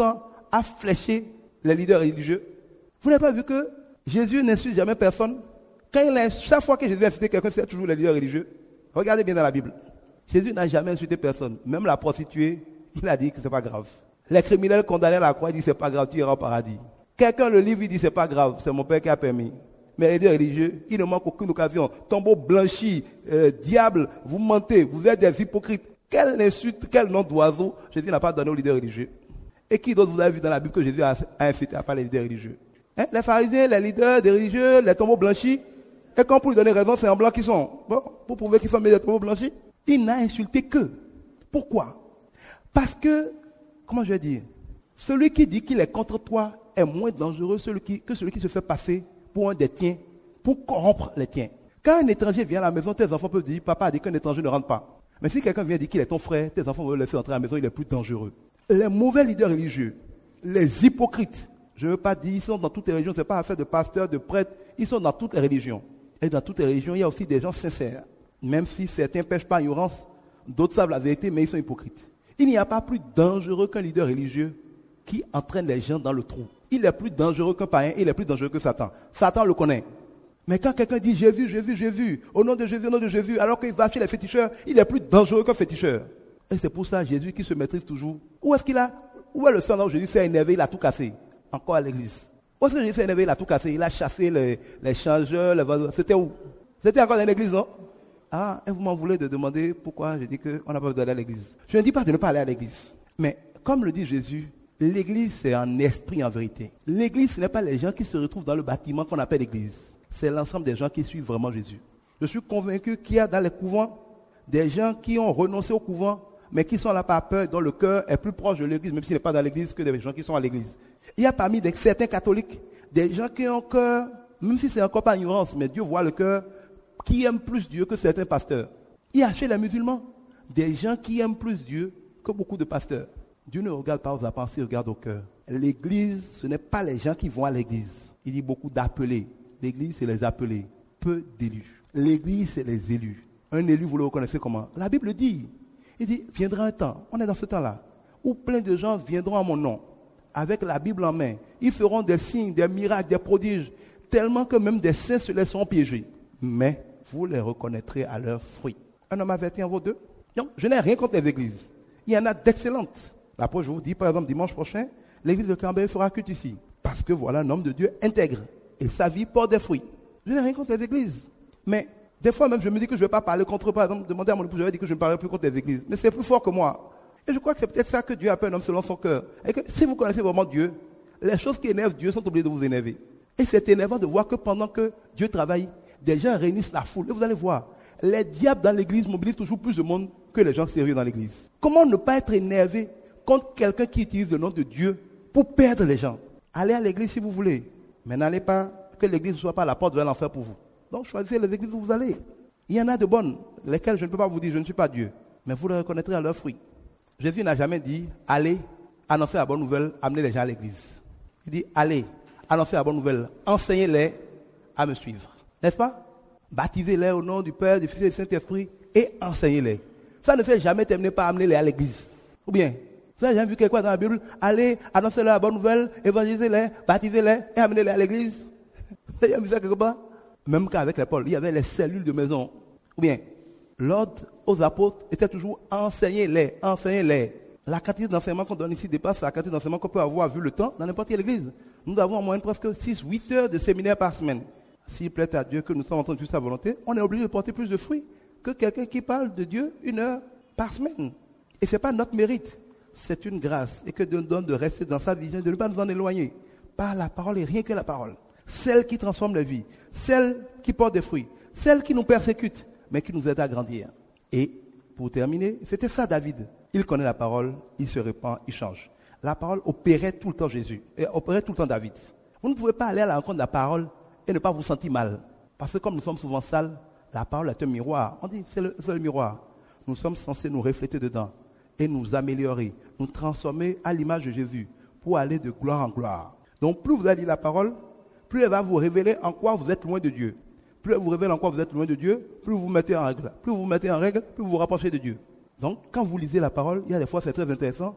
à flécher les leaders religieux. Vous n'avez pas vu que Jésus n'insulte jamais personne? Quand il a, chaque fois que Jésus a insulté quelqu'un, c'est toujours les leaders religieux. Regardez bien dans la Bible. Jésus n'a jamais insulté personne. Même la prostituée, il a dit que c'est pas grave. Les criminels condamnés à la croix, il dit c'est pas grave, tu iras au paradis. Quelqu'un le livre, il dit c'est pas grave, c'est mon Père qui a permis. Mais les leaders religieux, il ne manque aucune occasion. Tombeau blanchi, euh, diable, vous mentez, vous êtes des hypocrites. Quelle insulte, quel nom d'oiseau Jésus n'a pas donné aux leaders religieux. Et qui d'autre vous avez vu dans la Bible que Jésus a, a incité à part les leaders religieux? Hein? Les pharisiens, les leaders des religieux, les tombeaux blanchis. Et quand pour lui donner raison, c'est en blanc qu'ils sont. Bon, pour prouver qu'ils sont mis des tombeaux blanchis. Il n'a insulté que. Pourquoi? Parce que, comment je vais dire, celui qui dit qu'il est contre toi est moins dangereux celui qui, que celui qui se fait passer pour un des tiens, pour corrompre les tiens. Quand un étranger vient à la maison, tes enfants peuvent dire, papa a dit qu'un étranger ne rentre pas. Mais si quelqu'un vient dire qu'il est ton frère, tes enfants vont le laisser entrer à la maison, il est plus dangereux. Les mauvais leaders religieux, les hypocrites, je ne veux pas dire, ils sont dans toutes les religions, ce n'est pas affaire de pasteurs, de prêtres, ils sont dans toutes les religions. Et dans toutes les religions, il y a aussi des gens sincères. Même si certains pêchent par ignorance, d'autres savent la vérité, mais ils sont hypocrites. Il n'y a pas plus dangereux qu'un leader religieux qui entraîne les gens dans le trou. Il est plus dangereux qu'un païen, il est plus dangereux que Satan. Satan le connaît. Mais quand quelqu'un dit Jésus, Jésus, Jésus, au nom de Jésus, au nom de Jésus, alors qu'il va chez les féticheurs, il est plus dangereux qu'un féticheur. Et c'est pour ça Jésus qui se maîtrise toujours. Où est-ce qu'il a, où est le sang où Jésus s'est énervé, il a tout cassé? Encore à l'église. Où est-ce que Jésus s'est énervé, il a tout cassé? Il a chassé les, les changeurs, les vase... C'était où? C'était encore dans l'église, non? Ah, et vous m'en voulez de demander pourquoi je dis qu'on n'a pas besoin d'aller à l'église. Je ne dis pas de ne pas aller à l'église. Mais, comme le dit Jésus, l'église c'est en esprit, en vérité. L'église, ce n'est pas les gens qui se retrouvent dans le bâtiment qu'on appelle l'église. C'est l'ensemble des gens qui suivent vraiment Jésus. Je suis convaincu qu'il y a dans les couvents des gens qui ont renoncé au couvent, mais qui sont là par peur, dont le cœur est plus proche de l'église, même s'il n'est pas dans l'église, que des gens qui sont à l'église. Il y a parmi des, certains catholiques, des gens qui ont un cœur, même si c'est encore pas ignorance, mais Dieu voit le cœur, qui aiment plus Dieu que certains pasteurs. Il y a chez les musulmans des gens qui aiment plus Dieu que beaucoup de pasteurs. Dieu ne regarde pas aux apparences, il regarde au cœur. L'église, ce n'est pas les gens qui vont à l'église. Il dit beaucoup d'appelés. L'église, c'est les appelés, peu d'élus. L'église, c'est les élus. Un élu, vous le reconnaissez comment? La Bible dit, il dit, viendra un temps, on est dans ce temps-là, où plein de gens viendront à mon nom, avec la Bible en main. Ils feront des signes, des miracles, des prodiges, tellement que même des saints se laisseront piéger. Mais vous les reconnaîtrez à leurs fruits. Un homme averti en vaut deux. Non, je n'ai rien contre les églises. Il y en a d'excellentes. Après, je vous dis, par exemple, dimanche prochain, l'église de Cambrai fera culte ici. Parce que voilà un homme de Dieu intègre. Et sa vie porte des fruits. Je n'ai rien contre les églises. Mais des fois même, je me dis que je ne vais pas parler contre eux. Par exemple, demander à mon épouse, je vais dire que je ne parlerai plus contre les églises. Mais c'est plus fort que moi. Et je crois que c'est peut-être ça que Dieu appelle un homme selon son cœur. Et que si vous connaissez vraiment Dieu, les choses qui énervent Dieu sont obligées de vous énerver. Et c'est énervant de voir que pendant que Dieu travaille, des gens réunissent la foule. Et vous allez voir, les diables dans l'église mobilisent toujours plus de monde que les gens sérieux dans l'église. Comment ne pas être énervé contre quelqu'un qui utilise le nom de Dieu pour perdre les gens? Allez à l'église si vous voulez, mais n'allez pas que l'église ne soit pas la porte vers l'enfer pour vous. Donc choisissez les églises où vous allez. Il y en a de bonnes, lesquelles je ne peux pas vous dire, je ne suis pas Dieu, mais vous les reconnaîtrez à leurs fruits. Jésus n'a jamais dit, allez, annoncer la bonne nouvelle, amener les gens à l'église. Il dit, allez, annoncer la bonne nouvelle, enseignez-les à me suivre. N'est-ce pas? Baptisez-les au nom du Père, du Fils et du Saint-Esprit et enseignez-les. Ça ne fait jamais terminer par amener-les à l'église. Ou bien, vous avez jamais vu quelque chose dans la Bible? Allez, annoncez-leur la bonne nouvelle, évangélisez-les, baptisez-les et amenez-les à l'église. Vous avez jamais vu ça quelque part? Même qu'avec les Paul, il y avait les cellules de maison. Ou bien, l'ordre aux apôtres était toujours enseignez-les, enseignez-les. La quantité d'enseignement qu'on donne ici dépasse la quantité d'enseignement qu'on peut avoir vu le temps dans n'importe quelle église. Nous avons en moyenne presque six huit heures de séminaire par semaine. S'il plaît à Dieu que nous sommes en train de faire sa volonté, on est obligé de porter plus de fruits que quelqu'un qui parle de Dieu une heure par semaine. Et ce n'est pas notre mérite, c'est une grâce. Et que Dieu nous donne de rester dans sa vision, de ne pas nous en éloigner. Par la parole et rien que la parole. Celle qui transforme la vie, celle qui porte des fruits, celle qui nous persécute, mais qui nous aide à grandir. Et pour terminer, c'était ça David. Il connaît la parole, il se répand, il change. La parole opérait tout le temps Jésus, et opérait tout le temps David. Vous ne pouvez pas aller à la rencontre de la parole et ne pas vous sentir mal. Parce que comme nous sommes souvent sales, la parole est un miroir. On dit, c'est le, c'est le miroir. Nous sommes censés nous refléter dedans et nous améliorer, nous transformer à l'image de Jésus pour aller de gloire en gloire. Donc plus vous allez lire la parole, plus elle va vous révéler en quoi vous êtes loin de Dieu. Plus elle vous révèle en quoi vous êtes loin de Dieu, plus vous vous mettez en règle. Plus vous vous mettez en règle, plus vous vous rapprochez de Dieu. Donc, quand vous lisez la parole, il y a des fois c'est très intéressant,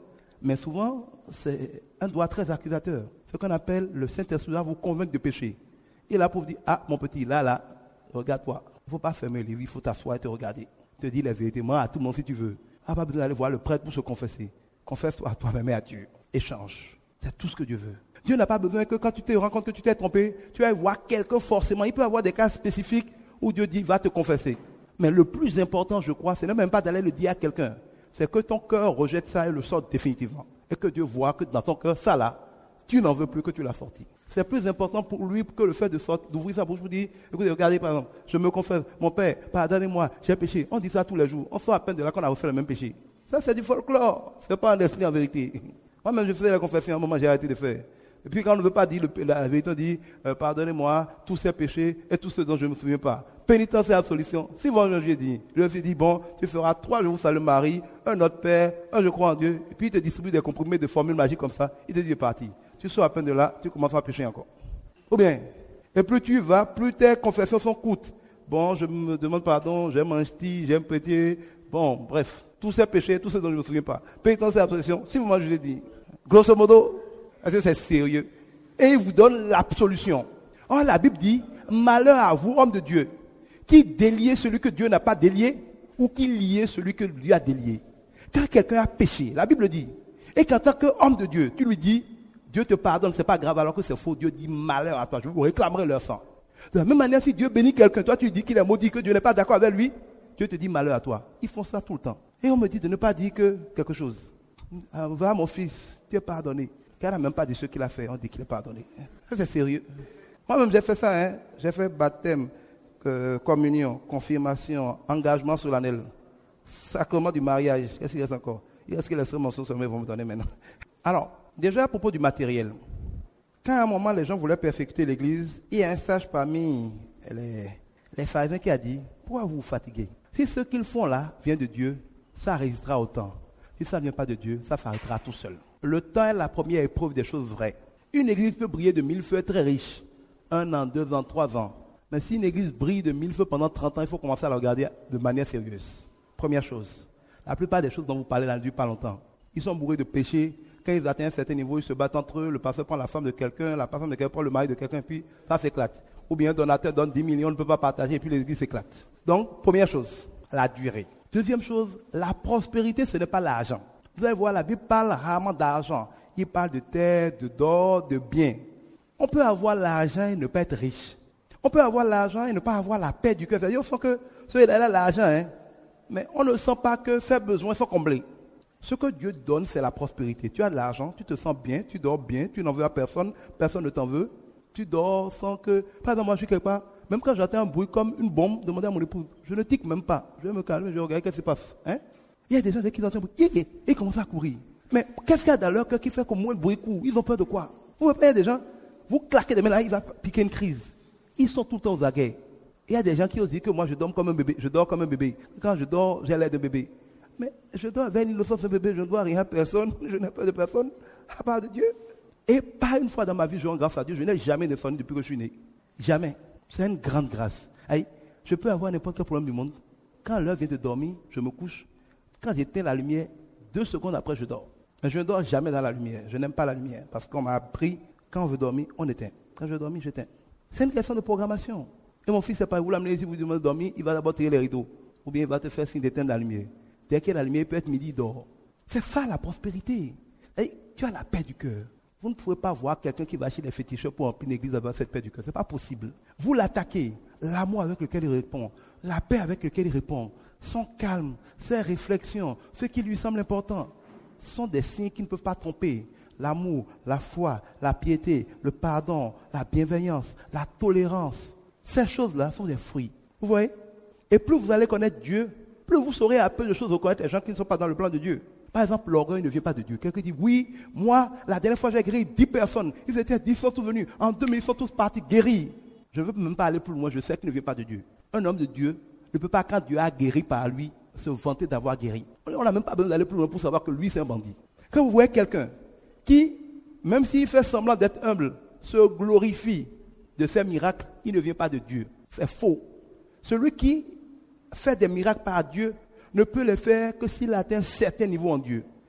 Mais souvent, c'est un doigt très accusateur. Ce qu'on appelle le Saint-Esprit va vous convaincre de péché. Il est là pour vous dire, ah, mon petit, là, là, regarde-toi. Il ne faut pas fermer le livre, il faut t'asseoir et te regarder. Te dire la vérité, moi, à tout le monde, si tu veux. Ah, pas besoin d'aller voir le prêtre pour se confesser. Confesse-toi à toi-même et à Dieu. Échange. C'est tout ce que Dieu veut. Dieu n'a pas besoin que quand tu te rends compte que tu t'es trompé, tu vas voir quelqu'un forcément. Il peut y avoir des cas spécifiques où Dieu dit, va te confesser. Mais le plus important, je crois, ce n'est même pas d'aller le dire à quelqu'un. C'est que ton cœur rejette ça et le sorte définitivement. Et que Dieu voit que dans ton cœur, ça là, tu n'en veux plus, que tu l'as sorti. C'est plus important pour lui que le fait de sortir, d'ouvrir sa bouche pour dire, écoutez, regardez par exemple, je me confesse, mon père, pardonnez-moi, j'ai péché. On dit ça tous les jours. On sort à peine de là qu'on a refait le même péché. Ça, c'est du folklore. Ce n'est pas un esprit en vérité. Moi-même, je faisais la confession à un moment, j'ai arrêté de faire. Et puis quand on ne veut pas dire le, la vérité, on dit, euh, pardonnez-moi, tous ces péchés et tous ceux dont je ne me souviens pas. Pénitence et absolution. Si vendredi dit, le Dieu dit, bon, tu feras trois jours ça le mari, un autre père, un je crois en Dieu, et puis il te distribue des comprimés de formules magiques comme ça, il te dit, parti. Tu sors à peine de là, tu commences à pécher encore. Ou bien, et plus tu vas, plus tes confessions sont courtes. Bon, je me demande pardon, j'aime un ch'ti, j'aime péter, bon, bref, tous ces péchés, tous ceux dont je ne me souviens pas. Pénitence et absolution, si vous m'en jugez dit, grosso modo, est-ce que c'est sérieux? Et il vous donne l'absolution. Or, la Bible dit, malheur à vous, homme de Dieu, qui déliez celui que Dieu n'a pas délié, ou qui liez celui que Dieu a délié. Quand quelqu'un a péché, la Bible dit, et qu'en tant qu'homme de Dieu, tu lui dis, Dieu te pardonne, c'est pas grave, alors que c'est faux. Dieu dit malheur à toi, je vous réclamerai leur sang. De la même manière, si Dieu bénit quelqu'un, toi tu lui dis qu'il est maudit, que Dieu n'est pas d'accord avec lui, Dieu te dit malheur à toi. Ils font ça tout le temps. Et on me dit de ne pas dire que quelque chose. Ah, va mon fils, tu es pardonné. Car il n'a même pas dit ce qu'il a fait, on dit qu'il est pardonné. Ça c'est sérieux. Moi-même j'ai fait ça, hein. J'ai fait baptême, euh, communion, confirmation, engagement solennel, sacrement du mariage. Qu'est-ce qu'il reste encore? Il reste que les sœurs mentions seulement vont me donner maintenant. Alors, déjà à propos du matériel. Quand à un moment les gens voulaient perfecter l'église, il y a un sage parmi les, les pharisiens qui a dit, pourquoi vous vous fatiguez? Si ce qu'ils font là vient de Dieu, ça résistera au temps. Si ça ne vient pas de Dieu, ça s'arrêtera tout seul. Le temps est la première épreuve des choses vraies. Une église peut briller de mille feux très riche. Un an, deux ans, trois ans. Mais si une église brille de mille feux pendant trente ans, il faut commencer à la regarder de manière sérieuse. Première chose. La plupart des choses dont vous parlez là ne durent pas longtemps. Ils sont bourrés de péché. Quand ils atteignent un certain niveau, ils se battent entre eux. Le pasteur prend la femme de quelqu'un, la femme de quelqu'un prend le mari de quelqu'un, puis ça s'éclate. Ou bien un donateur donne dix millions, on ne peut pas partager, et puis l'église s'éclate. Donc, première chose, la durée. Deuxième chose, la prospérité, ce n'est pas l'argent. Vous allez voir, la Bible parle rarement d'argent. Il parle de terre, de d'or, de biens. On peut avoir l'argent et ne pas être riche. On peut avoir l'argent et ne pas avoir la paix du cœur. C'est-à-dire, on sent que celui-là a l'argent, hein, mais on ne sent pas que ses besoins sont comblés. Ce que Dieu donne, c'est la prospérité. Tu as de l'argent, tu te sens bien, tu dors bien, tu n'en veux à personne, personne ne t'en veut. Tu dors sans que... Par exemple, moi, je suis quelque part, même quand j'entends un bruit comme une bombe, demandez à mon épouse, je ne tique même pas. Je vais me calmer, je regarde qu'est-ce qui se passe. Hein? Il y a des gens qui entendent un bruit, et ils commencent à courir. Mais qu'est-ce qu'il y a dans leur cœur qui fait que moins de bruit court? Ils ont peur de quoi? Vous voyez, il y a des gens, vous claquez des mains là, il va piquer une crise. Ils sont tout le temps aux aguets. Il y a des gens qui osent dire que moi, je dors comme un bébé. Je dors comme un bébé. Quand je dors, j'ai l'air d'un bébé. Mais je dors avec l'innocence d'un bébé, je ne dois rien à personne, je n'ai peur de personne, à part de Dieu. Et pas une fois dans ma vie, je rends grâce à Dieu, je n'ai jamais descendu depuis que je suis né. Jamais. C'est une grande grâce. Aïe, je peux avoir n'importe quel problème du monde. Quand l'heure vient de dormir, je me couche. Quand j'éteins la lumière, deux secondes après, je dors. Mais je ne dors jamais dans la lumière. Je n'aime pas la lumière. Parce qu'on m'a appris, quand on veut dormir, on éteint. Quand je veux dormir, j'éteins. C'est une question de programmation. Et mon fils, c'est pas vous l'amener, si vous demandez de dormir, il va d'abord tirer les rideaux. Ou bien il va te faire signe d'éteindre la lumière. Dès qu'il y a la lumière, il peut être midi, il dort. C'est ça la prospérité. Et tu as la paix du cœur. Vous ne pouvez pas voir quelqu'un qui va acheter des féticheurs pour remplir une église avec cette paix du cœur. Ce n'est pas possible. Vous l'attaquez. L'amour avec lequel il répond, la paix avec laquelle il répond, son calme, ses réflexions, ce qui lui semble important, sont des signes qui ne peuvent pas tromper. L'amour, la foi, la piété, le pardon, la bienveillance, la tolérance. Ces choses-là sont des fruits. Vous voyez? Et plus vous allez connaître Dieu, plus vous saurez à peu de choses reconnaître les gens qui ne sont pas dans le plan de Dieu. Par exemple, l'orgueil ne vient pas de Dieu. Quelqu'un dit, oui, moi, la dernière fois j'ai guéri dix personnes. Ils étaient dix, ils sont tous venus. En deux minutes, ils sont tous partis guéris. Je ne veux même pas aller plus loin, je sais qu'il ne vient pas de Dieu. Un homme de Dieu ne peut pas, quand Dieu a guéri par lui, se vanter d'avoir guéri. On n'a même pas besoin d'aller plus loin pour savoir que lui, c'est un bandit. Quand vous voyez quelqu'un qui, même s'il fait semblant d'être humble, se glorifie de ses miracles, il ne vient pas de Dieu. C'est faux. Celui qui fait des miracles par Dieu ne peut les faire que s'il atteint un certain niveau en Dieu.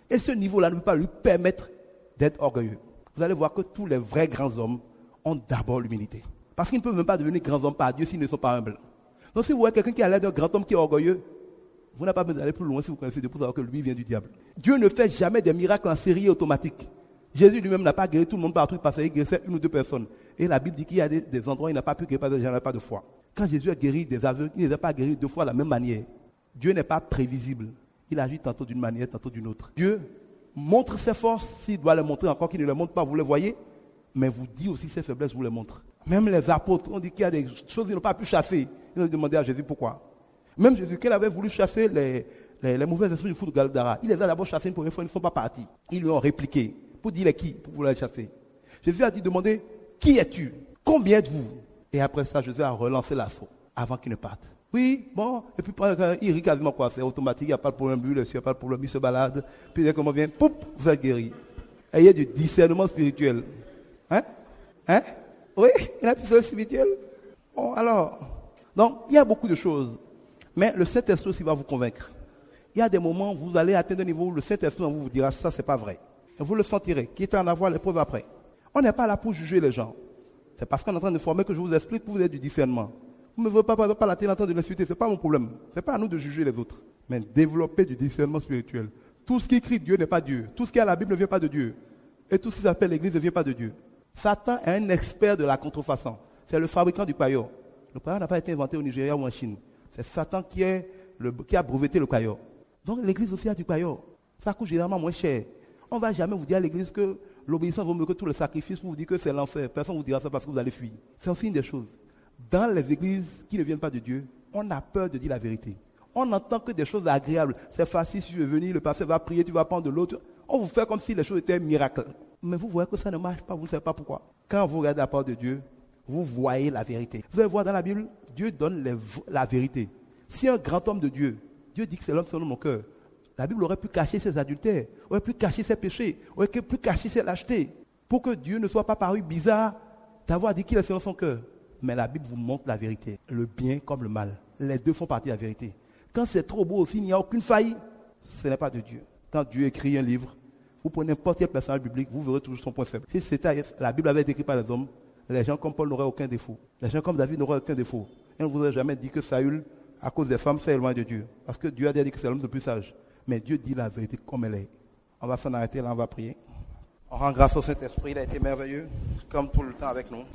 Et ce niveau-là ne peut pas lui permettre d'être orgueilleux. Vous allez voir que tous les vrais grands hommes ont d'abord l'humilité. Parce qu'ils ne peuvent même pas devenir grands hommes par Dieu s'ils ne sont pas humbles. Donc si vous voyez quelqu'un qui a l'air d'un grand homme qui est orgueilleux, vous n'avez pas besoin d'aller plus loin si vous connaissez Dieu pour savoir que lui vient du diable. Dieu ne fait jamais des miracles en série automatique. Jésus lui-même n'a pas guéri tout le monde partout, parce qu'il guérissait une ou deux personnes. Et la Bible dit qu'il y a des, des endroits où il n'a pas pu guérir parce que les gens n'avaient pas de foi. Quand Jésus a guéri des aveugles, il ne les a pas guéris deux fois de la même manière. Dieu n'est pas prévisible. Il agit tantôt d'une manière, tantôt d'une autre. Dieu montre ses forces, s'il doit les montrer encore qu'il ne les montre pas, vous les voyez, mais vous dit aussi ses faiblesses, vous les montre. Même les apôtres, on dit qu'il y a des choses qu'ils n'ont pas pu chasser. Ils ont demandé à Jésus pourquoi. Même Jésus, qu'il avait voulu chasser les, les, les mauvais esprits du fou de Gadara, il les a d'abord chassés une première fois, ils ne sont pas partis. Ils lui ont répliqué pour dire les qui, pour vouloir les chasser. Jésus a dit demander, qui es-tu? Combien êtes-vous? Et après ça, Jésus a relancé l'assaut avant qu'il ne parte. Oui, bon, et puis il rit quasiment quoi, c'est automatique, il n'y a pas de problème, lui, il n'y a pas de problème, il se balade, puis dès qu'on vient, poup, vous êtes guéri. Ayez du discernement spirituel. Hein? Hein? Oui, il y a un discernement spirituel. Bon, alors, donc, il y a beaucoup de choses, mais le Saint-Esprit aussi va vous convaincre. Il y a des moments où vous allez atteindre un niveau où le Saint-Esprit vous dira, ça, c'est pas vrai. Et vous le sentirez, quitte à en avoir les preuves après. On n'est pas là pour juger les gens. C'est parce qu'on est en train de former que je vous explique que vous avez du discernement. Vous ne me voulez pas, pas, pas la télé en train de l'insulter, ce n'est pas mon problème. Ce n'est pas à nous de juger les autres. Mais développer du discernement spirituel. Tout ce qui écrit Dieu n'est pas Dieu. Tout ce qui est à la Bible ne vient pas de Dieu. Et tout ce qui s'appelle l'Église ne vient pas de Dieu. Satan est un expert de la contrefaçon. C'est le fabricant du paillot. Le paillot n'a pas été inventé au Nigeria ou en Chine. C'est Satan qui, est le, qui a breveté le paillot. Donc l'Église aussi a du paillot. Ça coûte généralement moins cher. On ne va jamais vous dire à l'Église que l'obéissance vaut mieux que tout le sacrifice pour vous dire que c'est l'enfer. Personne ne vous dira ça parce que vous allez fuir. C'est aussi une des choses. Dans les églises qui ne viennent pas de Dieu, on a peur de dire la vérité. On n'entend que des choses agréables. C'est facile, si je veux venir, le pasteur va prier, tu vas prendre de l'autre. On vous fait comme si les choses étaient miracles. Mais vous voyez que ça ne marche pas, vous ne savez pas pourquoi. Quand vous regardez la parole de Dieu, vous voyez la vérité. Vous allez voir dans la Bible, Dieu donne les, la vérité. Si un grand homme de Dieu, Dieu dit que c'est l'homme selon mon cœur, la Bible aurait pu cacher ses adultères, aurait pu cacher ses péchés, aurait pu cacher ses lâchetés, pour que Dieu ne soit pas paru bizarre d'avoir dit qu'il est selon son cœur. Mais la Bible vous montre la vérité, le bien comme le mal. Les deux font partie de la vérité. Quand c'est trop beau aussi, il n'y a aucune faille, ce n'est pas de Dieu. Quand Dieu écrit un livre, vous prenez n'importe quel personnage biblique, vous verrez toujours son point faible. Si c'était, la Bible avait été écrite par les hommes, les gens comme Paul n'auraient aucun défaut. Les gens comme David n'auraient aucun défaut. Et on ne vous aurait jamais dit que Saül, à cause des femmes, s'est éloigné de Dieu. Parce que Dieu a dit que c'est l'homme le plus sage. Mais Dieu dit la vérité comme elle est. On va s'en arrêter là, on va prier. On rend grâce au Saint-Esprit, il a été merveilleux, comme tout le temps avec nous.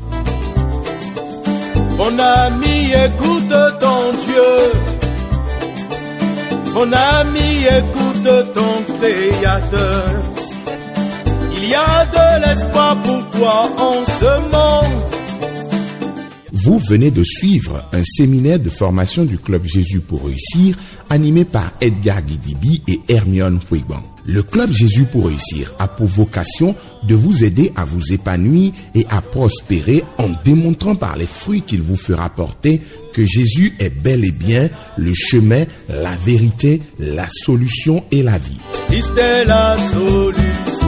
Mon ami, écoute ton Dieu. Mon ami, écoute ton Créateur. Il y a de l'espoir pour toi en ce monde. Vous venez de suivre un séminaire de formation du Club Jésus pour réussir, animé par Edgar Guidibi et Hermione Huigban. Le Club Jésus pour réussir a pour vocation de vous aider à vous épanouir et à prospérer en démontrant par les fruits qu'il vous fera porter que Jésus est bel et bien le chemin, la vérité, la solution et la vie. Christ est la solution.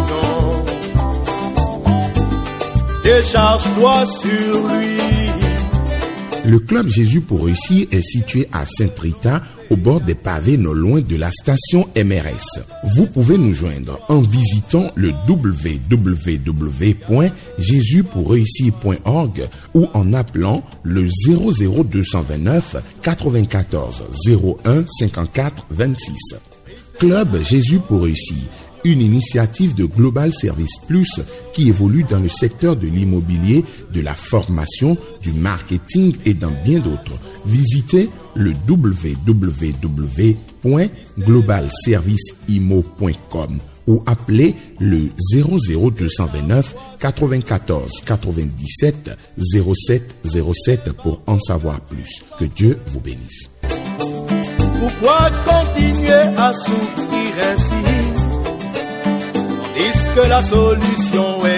Décharge-toi sur lui. Le Club Jésus pour réussir est situé à Saint-Rita, au bord des pavés non loin de la station M R S. Vous pouvez nous joindre en visitant le w w w point jésus pour réussir point org ou en appelant le zéro zéro deux cent vingt-neuf quatre-vingt-quatorze zéro un cinquante-quatre vingt-six. Club Jésus pour réussir, une initiative de Global Service Plus qui évolue dans le secteur de l'immobilier, de la formation, du marketing et dans bien d'autres. Visitez le w w w point global service immo point com ou appelez le zéro zéro deux cent vingt-neuf quatre-vingt-quatorze quatre-vingt-dix-sept zéro sept zéro sept pour en savoir plus. Que Dieu vous bénisse. Pourquoi continuer à souffrir ainsi? Est-ce que la solution est